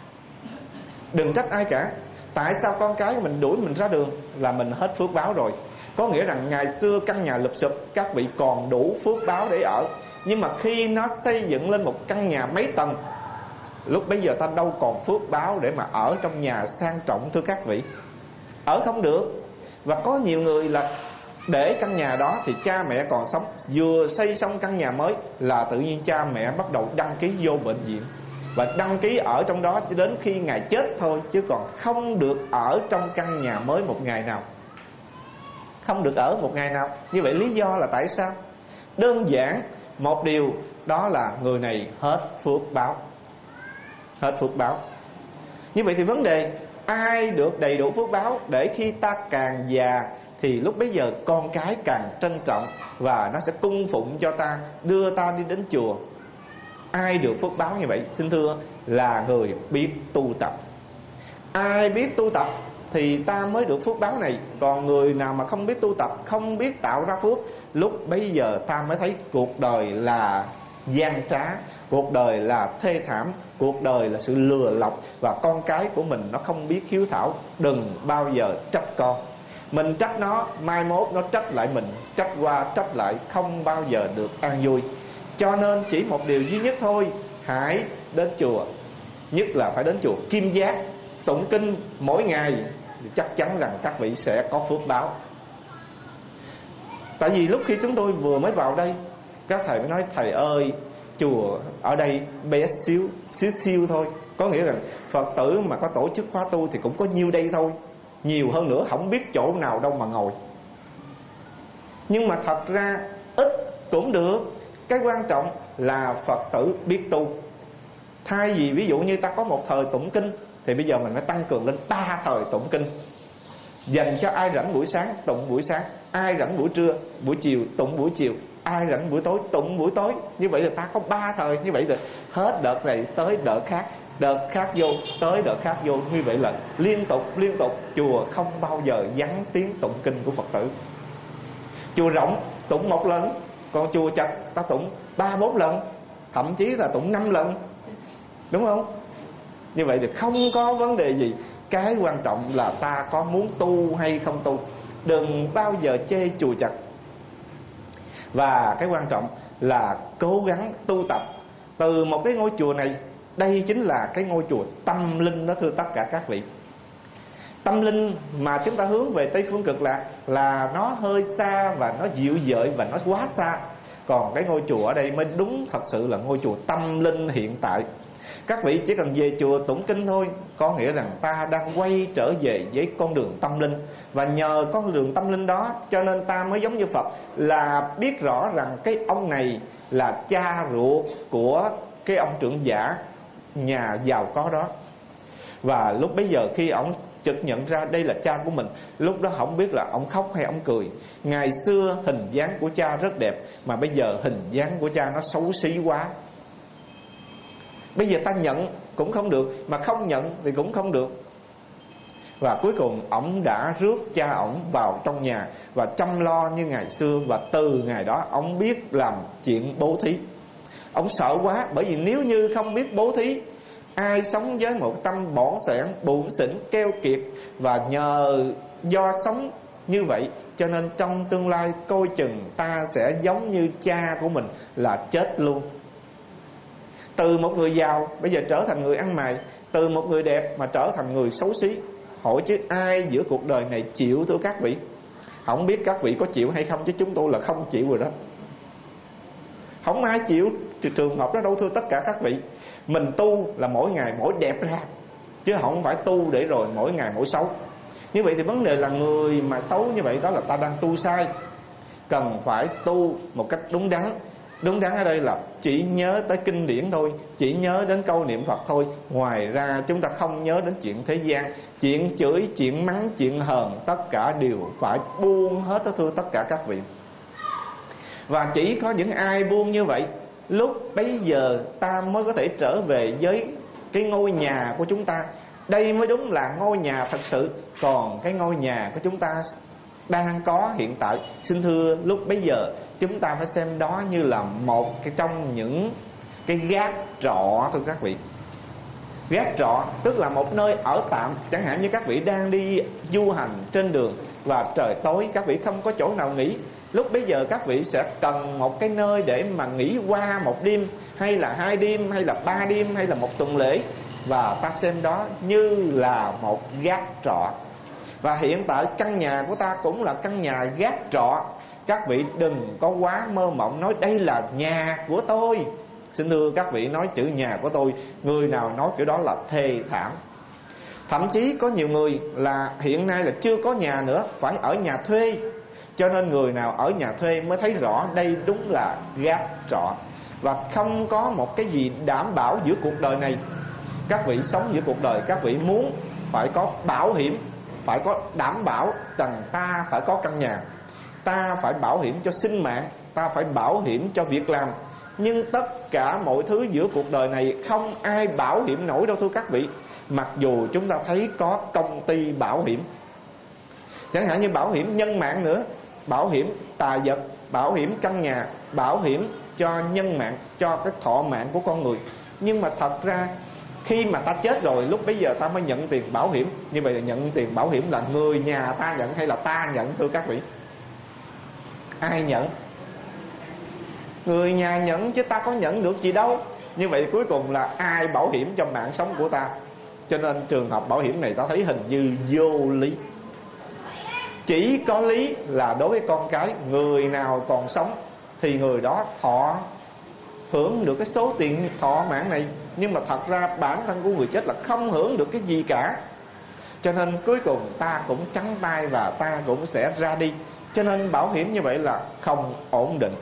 Đừng trách ai cả. Tại sao con cái của mình đuổi mình ra đường là mình hết phước báo rồi. Có nghĩa rằng ngày xưa căn nhà lụp xụp, các vị còn đủ phước báo để ở. Nhưng mà khi nó xây dựng lên một căn nhà mấy tầng, lúc bấy giờ ta đâu còn phước báo để mà ở trong nhà sang trọng, thưa các vị. Ở không được. Và có nhiều người là để căn nhà đó thì cha mẹ còn sống, vừa xây xong căn nhà mới là tự nhiên cha mẹ bắt đầu đăng ký vô bệnh viện, và đăng ký ở trong đó cho đến khi ngày chết thôi, chứ còn không được ở trong căn nhà mới một ngày nào. Không được ở một ngày nào. Như vậy lý do là tại sao? Đơn giản một điều, đó là người này hết phước báo. Hết phước báo. Như vậy thì vấn đề ai được đầy đủ phước báo để khi ta càng già thì lúc bấy giờ con cái càng trân trọng, và nó sẽ cung phụng cho ta, đưa ta đi đến chùa. Ai được phước báo như vậy? Xin thưa là người biết tu tập. Ai biết tu tập thì ta mới được phước báo này. Còn người nào mà không biết tu tập, không biết tạo ra phước, lúc bấy giờ ta mới thấy cuộc đời là gian trá, cuộc đời là thê thảm, cuộc đời là sự lừa lọc, và con cái của mình nó không biết hiếu thảo. Đừng bao giờ trách con. Mình trách nó, mai mốt nó trách lại mình, trách qua trách lại, không bao giờ được an vui. Cho nên chỉ một điều duy nhất thôi, hãy đến chùa. Nhất là phải đến chùa Kim Giác, tụng kinh mỗi ngày, chắc chắn rằng các vị sẽ có phước báo. Tại vì lúc khi chúng tôi vừa mới vào đây, các thầy mới nói: thầy ơi, chùa ở đây bé xíu, xíu xíu thôi. Có nghĩa là Phật tử mà có tổ chức khóa tu thì cũng có nhiêu đây thôi, nhiều hơn nữa không biết chỗ nào đâu mà ngồi. Nhưng mà thật ra ít cũng được. Cái quan trọng là Phật tử biết tu. Thay vì ví dụ như ta có một thời tụng kinh, thì bây giờ mình phải tăng cường lên ba thời tụng kinh. Dành cho ai rảnh buổi sáng tụng buổi sáng, ai rảnh buổi trưa, buổi chiều tụng buổi chiều, ai rảnh buổi tối tụng buổi tối. Như vậy là ta có ba thời. Như vậy là hết đợt này tới đợt khác, đợt khác vô tới đợt khác vô. Như vậy là liên tục liên tục. Chùa không bao giờ vắng tiếng tụng kinh của Phật tử. Chùa rộng tụng một lần, còn chùa chật ta tụng ba bốn lần, thậm chí là tụng năm lần, đúng không? Như vậy thì không có vấn đề gì. Cái quan trọng là ta có muốn tu hay không tu. Đừng bao giờ chê chùa chật. Và cái quan trọng là cố gắng tu tập. Từ một cái ngôi chùa này, đây chính là cái ngôi chùa tâm linh đó, thưa tất cả các vị. Tâm linh mà chúng ta hướng về Tây Phương Cực Lạc là nó hơi xa, và nó dịu dợi, và nó quá xa. Còn cái ngôi chùa ở đây mới đúng thật sự là ngôi chùa tâm linh hiện tại. Các vị chỉ cần về chùa tụng kinh thôi, có nghĩa rằng ta đang quay trở về với con đường tâm linh. Và nhờ con đường tâm linh đó cho nên ta mới giống như Phật, là biết rõ rằng cái ông này là cha ruột của cái ông trưởng giả nhà giàu có đó. Và lúc bấy giờ khi ông chợt nhận ra đây là cha của mình, lúc đó không biết là ông khóc hay ông cười. Ngày xưa hình dáng của cha rất đẹp, mà bây giờ hình dáng của cha nó xấu xí quá. Bây giờ ta nhận cũng không được, mà không nhận thì cũng không được. Và cuối cùng ổng đã rước cha ổng vào trong nhà và chăm lo như ngày xưa. Và từ ngày đó ổng biết làm chuyện bố thí. Ổng sợ quá, bởi vì nếu như không biết bố thí, ai sống với một tâm bỏn sẻn, bủn xỉn, keo kiệt, và nhờ do sống như vậy cho nên trong tương lai coi chừng ta sẽ giống như cha của mình là chết luôn. Từ một người giàu bây giờ trở thành người ăn mày, từ một người đẹp mà trở thành người xấu xí. Hỏi chứ ai giữa cuộc đời này chịu, thưa các vị? Không biết các vị có chịu hay không, chứ chúng tôi là không chịu rồi đó. Không ai chịu trường hợp đó đâu, thưa tất cả các vị. Mình tu là mỗi ngày mỗi đẹp ra, chứ không phải tu để rồi mỗi ngày mỗi xấu. Như vậy thì vấn đề là người mà xấu như vậy đó là ta đang tu sai. Cần phải tu một cách đúng đắn. Đúng đắn ở đây là chỉ nhớ tới kinh điển thôi, chỉ nhớ đến câu niệm Phật thôi. Ngoài ra chúng ta không nhớ đến chuyện thế gian. Chuyện chửi, chuyện mắng, chuyện hờn, tất cả đều phải buông hết đó, thưa tất cả các vị. Và chỉ có những ai buông như vậy, lúc bấy giờ ta mới có thể trở về với cái ngôi nhà của chúng ta. Đây mới đúng là ngôi nhà thật sự. Còn cái ngôi nhà của chúng ta đang có hiện tại, xin thưa lúc bấy giờ chúng ta phải xem đó như là một cái trong những cái gác trọ, thưa các vị. Gác trọ tức là một nơi ở tạm. Chẳng hạn như các vị đang đi du hành trên đường và trời tối, các vị không có chỗ nào nghỉ. Lúc bấy giờ các vị sẽ cần một cái nơi để mà nghỉ qua một đêm, hay là hai đêm, hay là ba đêm, hay là một tuần lễ. Và ta xem đó như là một gác trọ. Và hiện tại căn nhà của ta cũng là căn nhà gác trọ. Các vị đừng có quá mơ mộng nói đây là nhà của tôi. Xin thưa các vị, nói chữ nhà của tôi, người nào nói kiểu đó là thê thảm. Thậm chí có nhiều người là hiện nay là chưa có nhà nữa, phải ở nhà thuê. Cho nên người nào ở nhà thuê mới thấy rõ đây đúng là gác trọ. Và không có một cái gì đảm bảo giữa cuộc đời này. Các vị sống giữa cuộc đời, các vị muốn phải có bảo hiểm, phải có đảm bảo rằng ta phải có căn nhà, ta phải bảo hiểm cho sinh mạng, ta phải bảo hiểm cho việc làm. Nhưng tất cả mọi thứ giữa cuộc đời này không ai bảo hiểm nổi đâu, thưa các vị. Mặc dù chúng ta thấy có công ty bảo hiểm, chẳng hạn như bảo hiểm nhân mạng nữa, bảo hiểm tài vật, bảo hiểm căn nhà, bảo hiểm cho nhân mạng, cho cái thọ mạng của con người. Nhưng mà thật ra khi mà ta chết rồi, lúc bấy giờ ta mới nhận tiền bảo hiểm. Như vậy là nhận tiền bảo hiểm là người nhà ta nhận hay là ta nhận, thưa các vị? Ai nhận? Người nhà nhận chứ ta có nhận được gì đâu. Như vậy cuối cùng là ai bảo hiểm cho mạng sống của ta? Cho nên trường hợp bảo hiểm này ta thấy hình như vô lý. Chỉ có lý là đối với con cái. Người nào còn sống thì người đó thọ hưởng được cái số tiền thọ mạng này. Nhưng mà thật ra bản thân của người chết là không hưởng được cái gì cả. Cho nên cuối cùng ta cũng trắng tay và ta cũng sẽ ra đi. Cho nên bảo hiểm như vậy là không ổn định.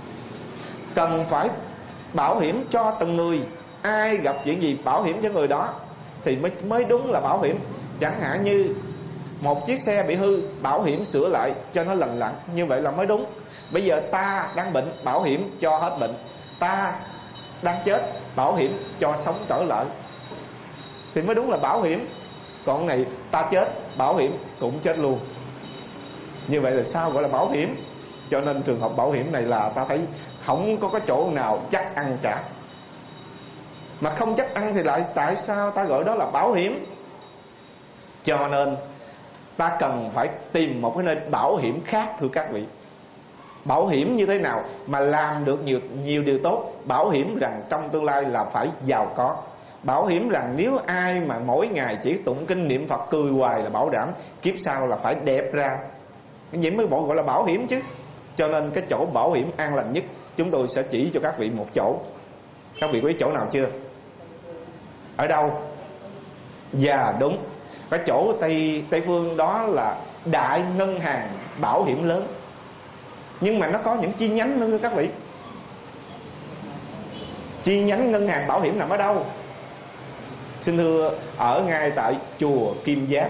Cần phải bảo hiểm cho từng người. Ai gặp chuyện gì bảo hiểm cho người đó thì mới, mới đúng là bảo hiểm. Chẳng hạn như một chiếc xe bị hư, bảo hiểm sửa lại cho nó lành lặn, như vậy là mới đúng. Bây giờ ta đang bệnh, bảo hiểm cho hết bệnh. Ta đang chết, bảo hiểm cho sống trở lại, thì mới đúng là bảo hiểm. Còn này ta chết, bảo hiểm cũng chết luôn. Như vậy là sao gọi là bảo hiểm? Cho nên trường hợp bảo hiểm này là ta thấy không có cái chỗ nào chắc ăn cả. Mà không chắc ăn thì lại tại sao ta gọi đó là bảo hiểm? Cho nên ta cần phải tìm một cái nơi bảo hiểm khác, thưa các vị. Bảo hiểm như thế nào mà làm được nhiều, nhiều điều tốt? Bảo hiểm rằng trong tương lai là phải giàu có. Bảo hiểm rằng nếu ai mà mỗi ngày chỉ tụng kinh niệm Phật cười hoài là bảo đảm kiếp sau là phải đẹp ra. Cái gì mới gọi là bảo hiểm chứ. Cho nên cái chỗ bảo hiểm an lành nhất chúng tôi sẽ chỉ cho các vị một chỗ. Các vị có biết chỗ nào chưa? Ở đâu? Dạ đúng. Cái chỗ Tây, Tây Phương đó là đại ngân hàng bảo hiểm lớn. Nhưng mà nó có những chi nhánh nữa, thưa các vị. Chi nhánh ngân hàng bảo hiểm nằm ở đâu? Xin thưa, ở ngay tại chùa Kim Giác.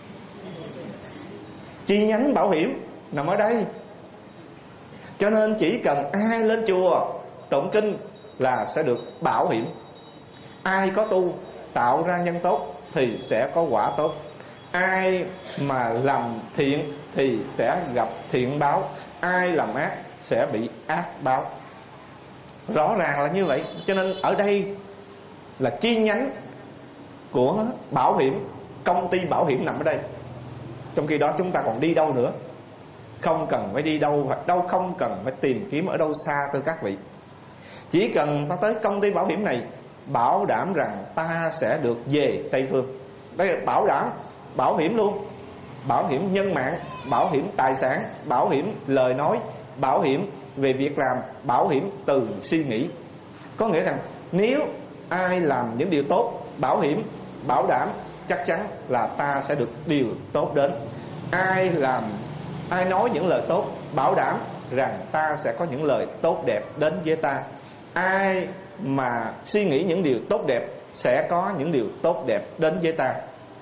Chi nhánh bảo hiểm nằm ở đây. Cho nên chỉ cần ai lên chùa tụng kinh là sẽ được bảo hiểm. ai có tu tạo ra nhân tốt thì sẽ có quả tốt. Ai mà làm thiện thì sẽ gặp thiện báo, ai làm ác sẽ bị ác báo. Rõ ràng là như vậy. Cho nên ở đây là chi nhánh của bảo hiểm, công ty bảo hiểm nằm ở đây. Trong khi đó chúng ta còn đi đâu nữa? Không cần phải đi đâu, hoặc đâu không cần phải tìm kiếm ở đâu xa thưa các vị. Chỉ cần ta tới công ty bảo hiểm này, bảo đảm rằng ta sẽ được về Tây Phương. Đây là bảo đảm, bảo hiểm luôn. Bảo hiểm nhân mạng, bảo hiểm tài sản, bảo hiểm lời nói, bảo hiểm về việc làm, bảo hiểm từ suy nghĩ. Có nghĩa rằng nếu ai làm những điều tốt, bảo hiểm bảo đảm chắc chắn là ta sẽ được điều tốt đến. Ai làm, ai nói những lời tốt, bảo đảm rằng ta sẽ có những lời tốt đẹp đến với ta. Ai mà suy nghĩ những điều tốt đẹp sẽ có những điều tốt đẹp đến với ta.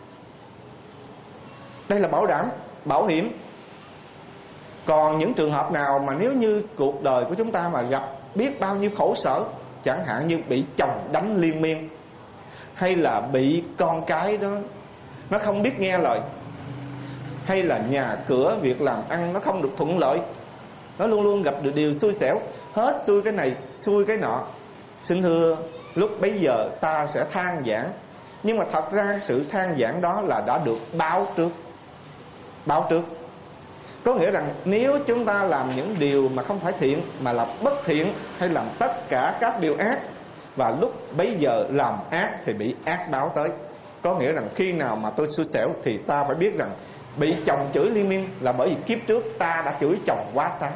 Đây là bảo đảm, bảo hiểm. Còn những trường hợp nào mà nếu như cuộc đời của chúng ta mà gặp biết bao nhiêu khổ sở, chẳng hạn như bị chồng đánh liên miên, hay là bị con cái đó nó không biết nghe lời, hay là nhà cửa việc làm ăn nó không được thuận lợi, nó luôn luôn gặp được điều xui xẻo, hết xui cái này xui cái nọ. Xin thưa, lúc bấy giờ ta sẽ than vãn, nhưng mà thật ra sự than vãn đó là đã được báo trước. Báo trước có nghĩa rằng nếu chúng ta làm những điều mà không phải thiện, mà là bất thiện, hay làm tất cả các điều ác, và lúc bấy giờ làm ác thì bị ác báo tới. Có nghĩa rằng khi nào mà tôi xui xẻo thì ta phải biết rằng bị chồng chửi liên miên là bởi vì kiếp trước ta đã chửi chồng quá sáng.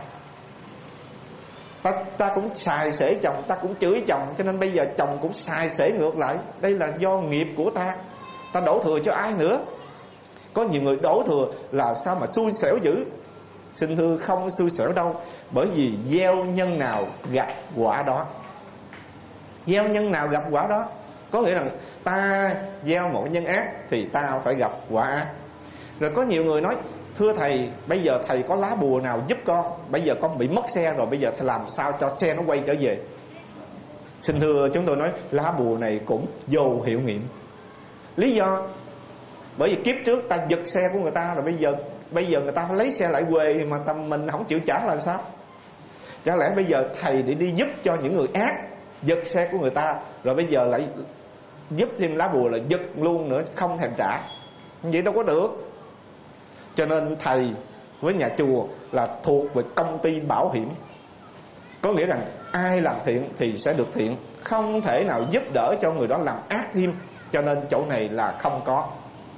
Ta, ta cũng xài xể chồng, ta cũng chửi chồng, cho nên bây giờ chồng cũng xài xể ngược lại. Đây là do nghiệp của ta, ta đổ thừa cho ai nữa. Có nhiều người đổ thừa là sao mà xui xẻo dữ. Xin thưa, không xui xẻo đâu. Bởi vì gieo nhân nào gặp quả đó. Gieo nhân nào gặp quả đó. Có nghĩa rằng ta gieo một nhân ác thì ta phải gặp quả ác. Rồi có nhiều người nói: thưa thầy, bây giờ thầy có lá bùa nào giúp con? Bây giờ con bị mất xe rồi, bây giờ thầy làm sao cho xe nó quay trở về? Xin thưa, chúng tôi nói lá bùa này cũng vô hiệu nghiệm. Lý do bởi vì kiếp trước ta giật xe của người ta, rồi bây giờ bây giờ người ta phải lấy xe lại quê, mà ta, mình không chịu trả là sao? Chả lẽ bây giờ thầy để đi giúp cho những người ác giật xe của người ta, rồi bây giờ lại giúp thêm lá bùa là giật luôn nữa, không thèm trả? Vậy đâu có được. Cho nên thầy với nhà chùa là thuộc về công ty bảo hiểm. Có nghĩa rằng ai làm thiện thì sẽ được thiện, không thể nào giúp đỡ cho người đó làm ác thêm. Cho nên chỗ này là không có.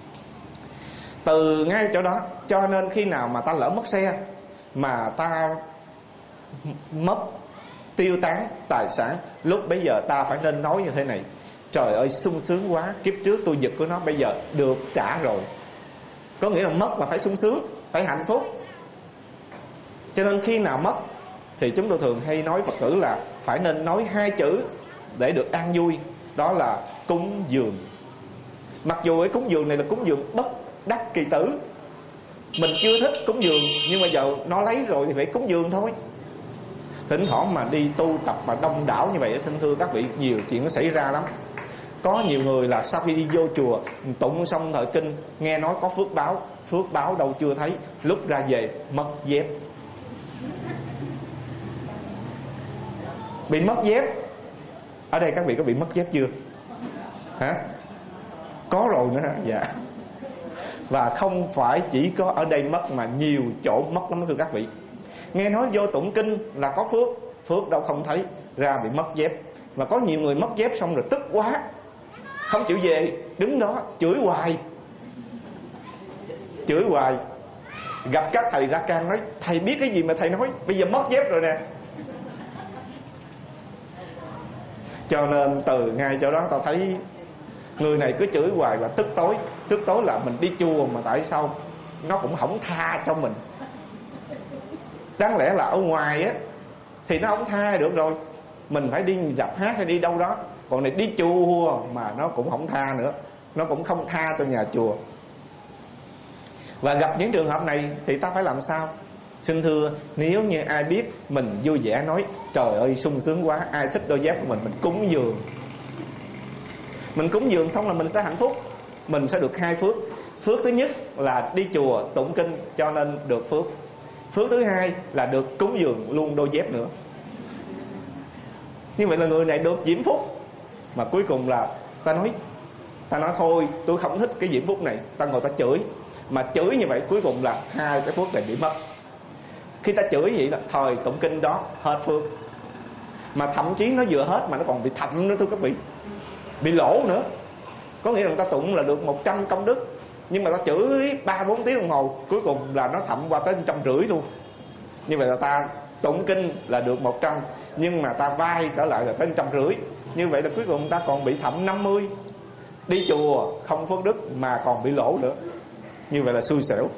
Từ ngay chỗ đó, cho nên khi nào mà ta lỡ mất xe, mà ta mất tiêu tán tài sản, lúc bấy giờ ta phải nên nói như thế này: trời ơi sung sướng quá, kiếp trước tôi giật của nó, bây giờ được trả rồi. Có nghĩa là mất mà phải sung sướng, phải hạnh phúc. Cho nên khi nào mất thì chúng tôi thường hay nói Phật tử là phải nên nói hai chữ để được an vui. Đó là cúng dường. Mặc dù cái cúng dường này là cúng dường bất đắc kỳ tử, mình chưa thích cúng dường, nhưng mà giờ nó lấy rồi thì phải cúng dường thôi. Thỉnh thoảng mà đi tu tập mà đông đảo như vậy, xin thưa các vị, nhiều chuyện nó xảy ra lắm. Có nhiều người là sau khi đi vô chùa tụng xong thời kinh, nghe nói có phước báo, phước báo đâu chưa thấy, lúc ra về mất dép. Bị mất dép. Ở đây các vị có bị mất dép chưa? Hả? Có rồi nữa hả? Dạ. Và không phải chỉ có ở đây mất, mà nhiều chỗ mất lắm thưa các vị. Nghe nói vô tụng kinh là có phước, phước đâu không thấy, ra bị mất dép. Và có nhiều người mất dép xong rồi tức quá, không chịu về, đứng đó chửi hoài. Chửi hoài. Gặp các thầy ra can nói: thầy biết cái gì mà thầy nói, bây giờ mất dép rồi nè. Cho nên từ ngay chỗ đó tao thấy người này cứ chửi hoài và tức tối. Tức tối là mình đi chùa mà tại sao nó cũng không tha cho mình. Đáng lẽ là ở ngoài á thì nó không tha được rồi, mình phải đi dập hát hay đi đâu đó. Còn này đi chùa mà nó cũng không tha nữa, nó cũng không tha cho nhà chùa. Và gặp những trường hợp này thì ta phải làm sao? Xin thưa, nếu như ai biết mình vui vẻ nói: trời ơi sung sướng quá, ai thích đôi dép của mình, mình cúng dường. Mình cúng dường xong là mình sẽ hạnh phúc. Mình sẽ được hai phước. Phước thứ nhất là đi chùa tụng kinh cho nên được phước. Phước thứ hai là được cúng dường luôn đôi dép nữa. Như vậy là người này được diễm phúc. Mà cuối cùng là ta nói Ta nói thôi tôi không thích cái diễm phúc này, ta ngồi ta chửi. Mà chửi như vậy cuối cùng là hai cái phước này bị mất. Khi ta chửi vậy là thời tụng kinh đó hết phước. Mà thậm chí nó vừa hết mà nó còn bị thậm nữa thưa các vị, bị lỗ nữa. Có nghĩa là người ta tụng là được một trăm công đức, nhưng mà ta chửi ba bốn tiếng đồng hồ, cuối cùng là nó thậm qua tới một trăm rưỡi luôn. Như vậy là ta tụng kinh là được một trăm, nhưng mà ta vai trở lại là tới một trăm rưỡi. Như vậy là cuối cùng ta còn bị thậm năm mươi. Đi chùa không phước đức mà còn bị lỗ nữa. Như vậy là xui xẻo.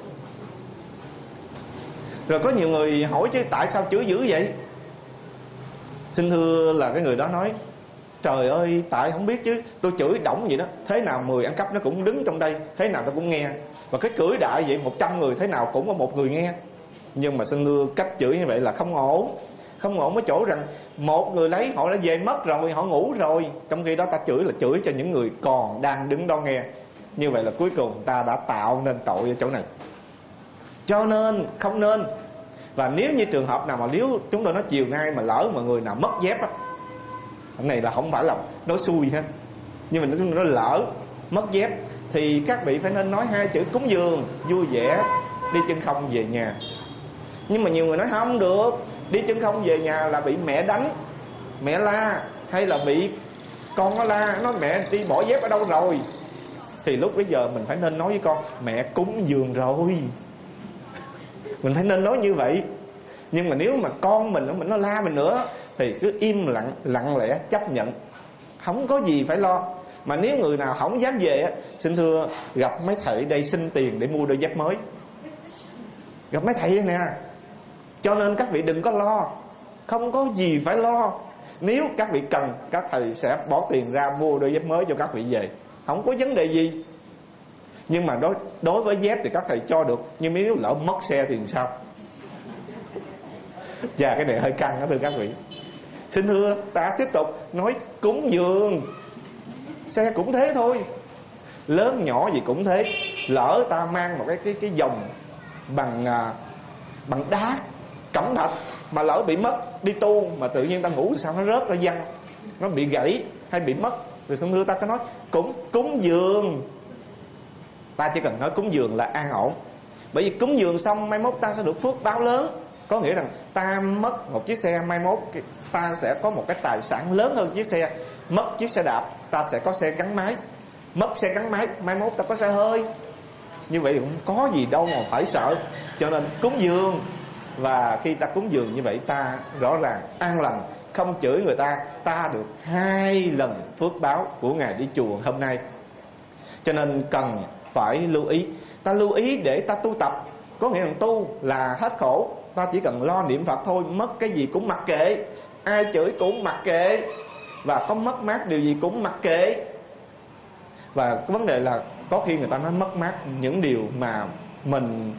Rồi có nhiều người hỏi chứ tại sao chửi dữ vậy? Xin thưa là cái người đó nói trời ơi tại không biết chứ, tôi chửi đổng vậy đó, thế nào mười ăn cắp nó cũng đứng trong đây, thế nào tôi cũng nghe. Và cái chửi đại vậy một trăm người thế nào cũng có một người nghe. Nhưng mà xin thưa cách chửi như vậy là không ổn. Không ổn ở chỗ rằng một người lấy họ đã về mất rồi, họ ngủ rồi, trong khi đó ta chửi là chửi cho những người còn đang đứng đó nghe. Như vậy là cuối cùng ta đã tạo nên tội ở chỗ này. Cho nên không nên. Và nếu như trường hợp nào mà nếu chúng tôi nói chiều nay mà lỡ mà người nào mất dép á, cái này là không phải là nói xui ha, nhưng mà nó lỡ mất dép thì các vị phải nên nói hai chữ cúng dường vui vẻ, đi chân không về nhà. Nhưng mà nhiều người nói không được, đi chân không về nhà là bị mẹ đánh, mẹ la, hay là bị con nó la, nói mẹ đi bỏ dép ở đâu rồi. Thì lúc bây giờ mình phải nên nói với con mẹ cúng dường rồi. Mình phải nên nói như vậy. Nhưng mà nếu mà con mình mình nó la mình nữa thì cứ im lặng, lặng lẽ chấp nhận, không có gì phải lo. Mà nếu người nào không dám về á, xin thưa gặp mấy thầy đây xin tiền để mua đôi dép mới. Gặp mấy thầy đây nè. Cho nên các vị đừng có lo, không có gì phải lo. Nếu các vị cần, các thầy sẽ bỏ tiền ra mua đôi dép mới cho các vị về, không có vấn đề gì. Nhưng mà đối, đối với dép thì các thầy cho được. Nhưng nếu lỡ mất xe thì sao? Và cái này hơi căng đó thưa các vị. Xin thưa ta tiếp tục nói cúng dường. Xe cũng thế thôi, lớn nhỏ gì cũng thế. Lỡ ta mang một cái cái cái vòng bằng à, bằng đá cẩm thạch mà lỡ bị mất, đi tu mà tự nhiên ta ngủ sao nó rớt ra văng, nó bị gãy hay bị mất, rồi xin thưa ta có nói cũng cúng dường. Ta chỉ cần nói cúng dường là an ổn. Bởi vì cúng dường xong mai mốt ta sẽ được phước báo lớn. Có nghĩa rằng ta mất một chiếc xe, mai mốt ta sẽ có một cái tài sản lớn hơn chiếc xe. Mất chiếc xe đạp, ta sẽ có xe gắn máy. Mất xe gắn máy, mai mốt ta có xe hơi. Như vậy cũng có gì đâu mà phải sợ. Cho nên cúng dường. Và khi ta cúng dường như vậy, ta rõ ràng an lành, không chửi người ta, ta được hai lần phước báo của ngày đi chùa hôm nay. Cho nên cần phải lưu ý. Ta lưu ý để ta tu tập. Có nghĩa là tu là hết khổ. Ta chỉ cần lo niệm Phật thôi. Mất cái gì cũng mặc kệ, ai chửi cũng mặc kệ, và có mất mát điều gì cũng mặc kệ. Và cái vấn đề là có khi người ta nói mất mát những điều mà mình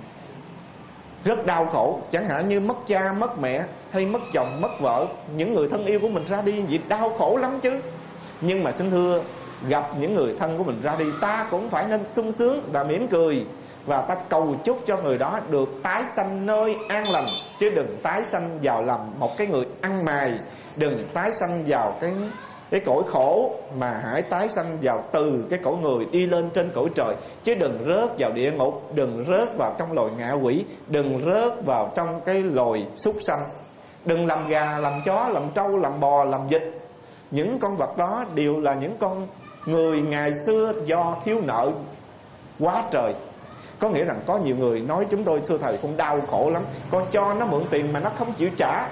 rất đau khổ, chẳng hạn như mất cha, mất mẹ, hay mất chồng, mất vợ, những người thân yêu của mình ra đi, vậy đau khổ lắm chứ. Nhưng mà xin thưa, gặp những người thân của mình ra đi, ta cũng phải nên sung sướng và mỉm cười. Và ta cầu chúc cho người đó được tái sanh nơi an lành, chứ đừng tái sanh vào làm một cái người ăn mày. Đừng tái sanh vào cái cái cõi khổ, mà hãy tái sanh vào từ cái cõi người đi lên trên cõi trời. Chứ đừng rớt vào địa ngục, đừng rớt vào trong loài ngạ quỷ, đừng rớt vào trong cái loài súc sanh. Đừng làm gà, làm chó, làm trâu, làm bò, làm vịt. Những con vật đó đều là những con người ngày xưa do thiếu nợ quá trời. Có nghĩa rằng có nhiều người nói chúng tôi thưa thầy con đau khổ lắm, con cho nó mượn tiền mà nó không chịu trả,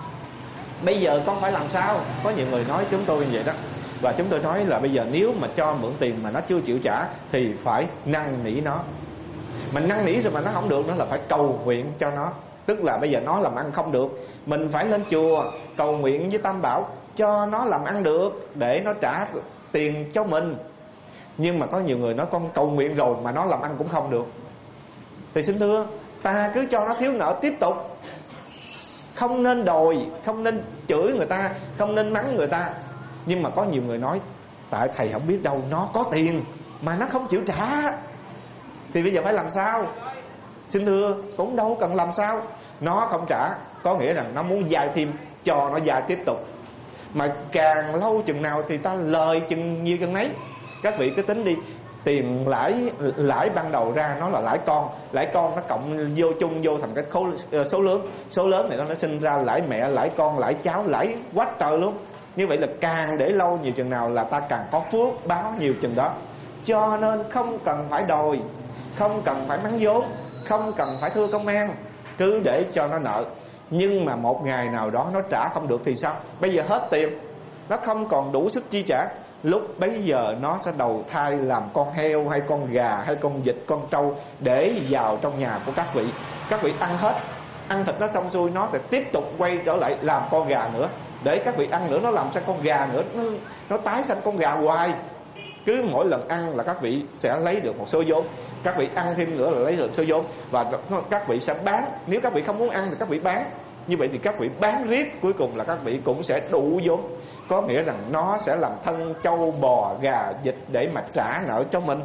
bây giờ con phải làm sao? Có nhiều người nói chúng tôi như vậy đó. Và chúng tôi nói là bây giờ nếu mà cho mượn tiền mà nó chưa chịu trả thì phải năn nỉ nó. Mình năn nỉ rồi mà nó không được nữa là phải cầu nguyện cho nó. Tức là bây giờ nó làm ăn không được, mình phải lên chùa cầu nguyện với Tam Bảo cho nó làm ăn được, để nó trả tiền cho mình. Nhưng mà có nhiều người nói con cầu nguyện rồi mà nó làm ăn cũng không được, thì xin thưa ta cứ cho nó thiếu nợ tiếp tục. Không nên đòi, không nên chửi người ta, không nên mắng người ta. Nhưng mà có nhiều người nói tại thầy không biết đâu, nó có tiền mà nó không chịu trả. Thì bây giờ phải làm sao? Xin thưa, cũng đâu cần làm sao. Nó không trả có nghĩa rằng nó muốn dài thêm, cho nó dài tiếp tục. Mà càng lâu chừng nào thì ta lời chừng nhiều chừng nấy. Các vị cứ tính đi, tiền lãi lãi ban đầu ra nó là lãi con, lãi con nó cộng vô chung vô thành cái khối số lớn, số lớn này nó nó sinh ra lãi mẹ, lãi con, lãi cháu, lãi quá trời luôn. Như vậy là càng để lâu nhiều chừng nào là ta càng có phước báo nhiều chừng đó. Cho nên không cần phải đòi, không cần phải mắng vốn, không cần phải thưa công an, cứ để cho nó nợ. Nhưng mà một ngày nào đó nó trả không được thì sao? Bây giờ hết tiền, nó không còn đủ sức chi trả. Lúc bấy giờ nó sẽ đầu thai làm con heo hay con gà hay con vịt, con trâu để vào trong nhà của các vị. Các vị ăn hết, ăn thịt nó xong xuôi, nó sẽ tiếp tục quay trở lại làm con gà nữa, để các vị ăn nữa, nó làm sang con gà nữa, nó, nó tái sanh con gà hoài. Cứ mỗi lần ăn là các vị sẽ lấy được một số vốn, các vị ăn thêm nữa là lấy được số vốn, và các vị sẽ bán. Nếu các vị không muốn ăn thì các vị bán. Như vậy thì các vị bán riết, cuối cùng là các vị cũng sẽ đủ vốn. Có nghĩa rằng nó sẽ làm thân trâu bò gà vịt để mà trả nợ cho mình.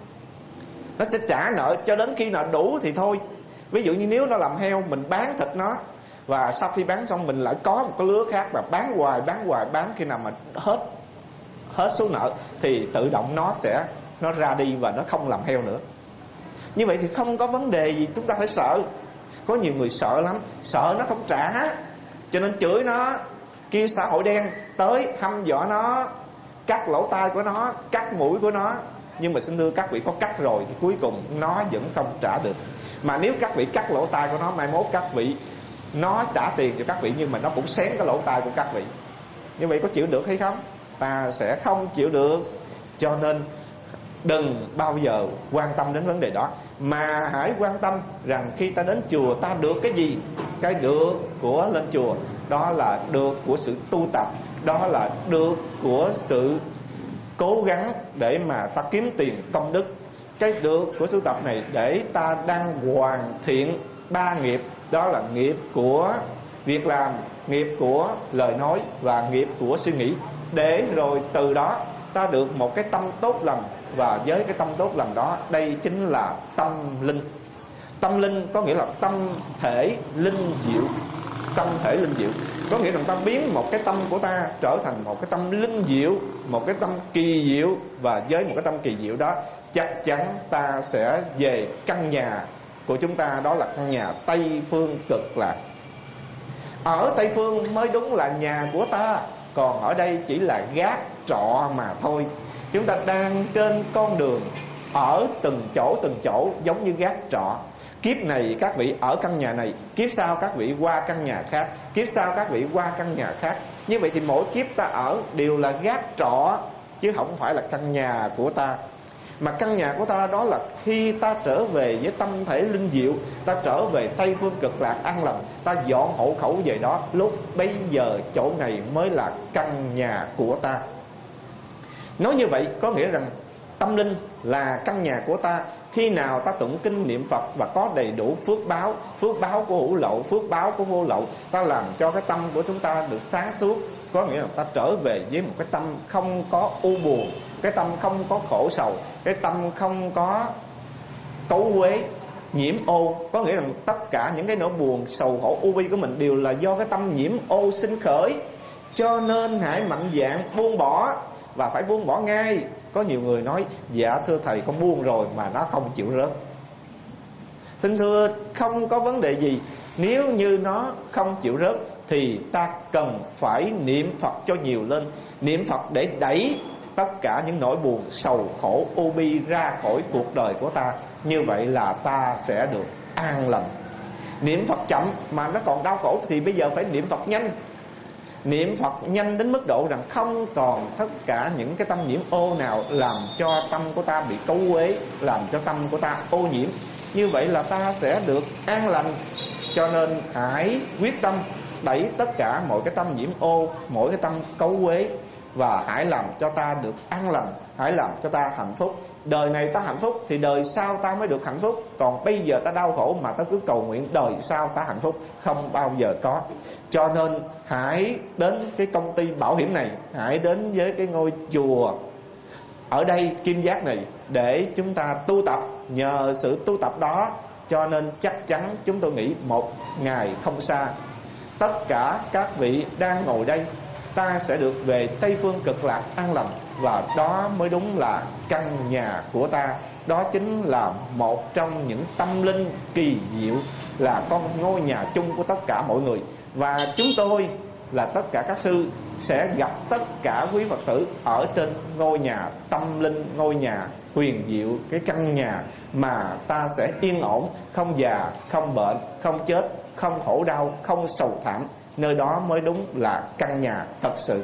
Nó sẽ trả nợ cho đến khi nào đủ thì thôi. Ví dụ như nếu nó làm heo, mình bán thịt nó, và sau khi bán xong mình lại có một cái lứa khác, và bán hoài bán hoài bán khi nào mà hết hết số nợ thì tự động nó sẽ nó ra đi và nó không làm heo nữa. Như vậy thì không có vấn đề gì chúng ta phải sợ. Có nhiều người sợ lắm, sợ nó không trả cho nên chửi nó, kêu xã hội đen tới hăm dọa nó, cắt lỗ tai của nó, cắt mũi của nó. Nhưng mà xin thưa các vị, có cắt rồi thì cuối cùng nó vẫn không trả được. Mà nếu các vị cắt lỗ tai của nó, mai mốt các vị nó trả tiền cho các vị, nhưng mà nó cũng xén cái lỗ tai của các vị. Như vậy có chịu được hay không? Ta sẽ không chịu được. Cho nên đừng bao giờ quan tâm đến vấn đề đó, mà hãy quan tâm rằng khi ta đến chùa ta được cái gì. Cái được của lên chùa đó là được của sự tu tập, đó là được của sự cố gắng để mà ta kiếm tiền công đức. Cái được của tu tập này để ta đang hoàn thiện ba nghiệp, đó là nghiệp của việc làm, nghiệp của lời nói và nghiệp của suy nghĩ, để rồi từ đó ta được một cái tâm tốt lành. Và với cái tâm tốt lành đó, đây chính là tâm linh. Tâm linh có nghĩa là tâm thể linh diệu. Tâm thể linh diệu có nghĩa là ta biến một cái tâm của ta trở thành một cái tâm linh diệu, một cái tâm kỳ diệu. Và với một cái tâm kỳ diệu đó, chắc chắn ta sẽ về căn nhà của chúng ta, đó là căn nhà Tây Phương Cực Lạc. Ở Tây Phương mới đúng là nhà của ta, còn ở đây chỉ là gác trọ mà thôi. Chúng ta đang trên con đường, ở từng chỗ từng chỗ giống như gác trọ. Kiếp này các vị ở căn nhà này, kiếp sau các vị qua căn nhà khác, kiếp sau các vị qua căn nhà khác. Như vậy thì mỗi kiếp ta ở đều là gác trọ, chứ không phải là căn nhà của ta. Mà căn nhà của ta đó là khi ta trở về với tâm thể linh diệu, ta trở về Tây Phương Cực Lạc an lành, ta dọn hộ khẩu về đó, lúc bây giờ chỗ này mới là căn nhà của ta. Nói như vậy có nghĩa rằng tâm linh là căn nhà của ta. Khi nào ta tụng kinh niệm Phật và có đầy đủ phước báo, phước báo của hữu lậu, phước báo của vô lậu, ta làm cho cái tâm của chúng ta được sáng suốt. Có nghĩa là ta trở về với một cái tâm không có u buồn, cái tâm không có khổ sầu, cái tâm không có cấu uế, nhiễm ô. Có nghĩa là tất cả những cái nỗi buồn, sầu khổ, u bi của mình đều là do cái tâm nhiễm ô sinh khởi. Cho nên hãy mạnh dạn buông bỏ, và phải buông bỏ ngay. Có nhiều người nói: dạ thưa thầy, con buông rồi mà nó không chịu rớt. Xin thưa, không có vấn đề gì. Nếu như nó không chịu rớt thì ta cần phải niệm Phật cho nhiều lên. Niệm Phật để đẩy tất cả những nỗi buồn, sầu khổ, u bi ra khỏi cuộc đời của ta. Như vậy là ta sẽ được an lành. Niệm Phật chậm mà nó còn đau khổ thì bây giờ phải niệm Phật nhanh. Niệm Phật nhanh đến mức độ rằng không còn tất cả những cái tâm nhiễm ô nào làm cho tâm của ta bị cấu uế, làm cho tâm của ta ô nhiễm. Như vậy là ta sẽ được an lành. Cho nên hãy quyết tâm đẩy tất cả mọi cái tâm nhiễm ô, mỗi cái tâm cấu uế, và hãy làm cho ta được an lành, hãy làm cho ta hạnh phúc. Đời này ta hạnh phúc thì đời sau ta mới được hạnh phúc. Còn bây giờ ta đau khổ mà ta cứ cầu nguyện đời sau ta hạnh phúc, không bao giờ có. Cho nên hãy đến cái công ty bảo hiểm này, hãy đến với cái ngôi chùa ở đây kim giác này để chúng ta tu tập. Nhờ sự tu tập đó cho nên chắc chắn chúng tôi nghĩ một ngày không xa, tất cả các vị đang ngồi đây, ta sẽ được về Tây Phương Cực Lạc an lành. Và đó mới đúng là căn nhà của ta. Đó chính là một trong những tâm linh kỳ diệu, là con ngôi nhà chung của tất cả mọi người. Và chúng tôi là tất cả các sư sẽ gặp tất cả quý Phật tử ở trên ngôi nhà tâm linh, ngôi nhà huyền diệu, cái căn nhà mà ta sẽ yên ổn, không già, không bệnh, không chết, không khổ đau, không sầu thảm. Nơi đó mới đúng là căn nhà thật sự.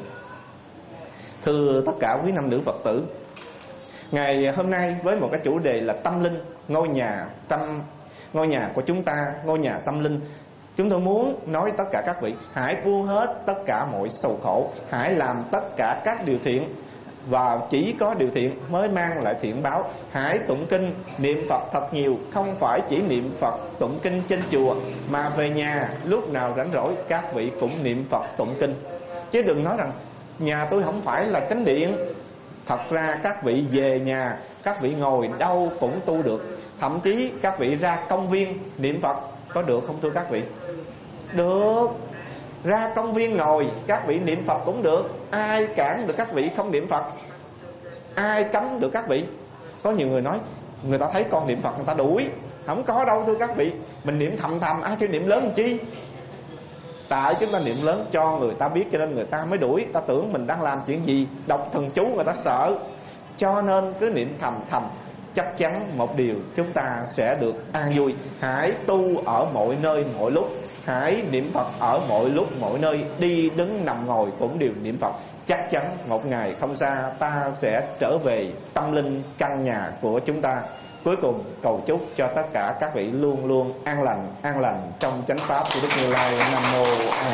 Thưa tất cả quý nam nữ Phật tử, ngày hôm nay với một cái chủ đề là tâm linh, ngôi nhà tâm, ngôi nhà của chúng ta, ngôi nhà tâm linh, chúng tôi muốn nói tất cả các vị hãy buông hết tất cả mọi sầu khổ, hãy làm tất cả các điều thiện, và chỉ có điều thiện mới mang lại thiện báo. Hãy tụng kinh, niệm Phật thật nhiều, không phải chỉ niệm Phật tụng kinh trên chùa, mà về nhà lúc nào rảnh rỗi các vị cũng niệm Phật tụng kinh. Chứ đừng nói rằng nhà tôi không phải là chánh điện. Thật ra các vị về nhà, các vị ngồi đâu cũng tu được. Thậm chí các vị ra công viên niệm Phật, có được không thưa các vị? Được. Ra công viên ngồi các vị niệm Phật cũng được. Ai cản được các vị không niệm Phật? Ai cấm được các vị? Có nhiều người nói người ta thấy con niệm Phật người ta đuổi. Không có đâu thưa các vị. Mình niệm thầm thầm, ai kêu niệm lớn làm chi? Tại chúng ta niệm lớn cho người ta biết, cho nên người ta mới đuổi. Ta tưởng mình đang làm chuyện gì, đọc thần chú người ta sợ. Cho nên cứ niệm thầm thầm, chắc chắn một điều chúng ta sẽ được an vui. Hãy tu ở mọi nơi mọi lúc, hãy niệm Phật ở mọi lúc mọi nơi, đi đứng nằm ngồi cũng đều niệm Phật. Chắc chắn một ngày không xa ta sẽ trở về tâm linh căn nhà của chúng ta. Cuối cùng cầu chúc cho tất cả các vị luôn luôn an lành, an lành trong chánh pháp của Đức Như Lai. Nam mô A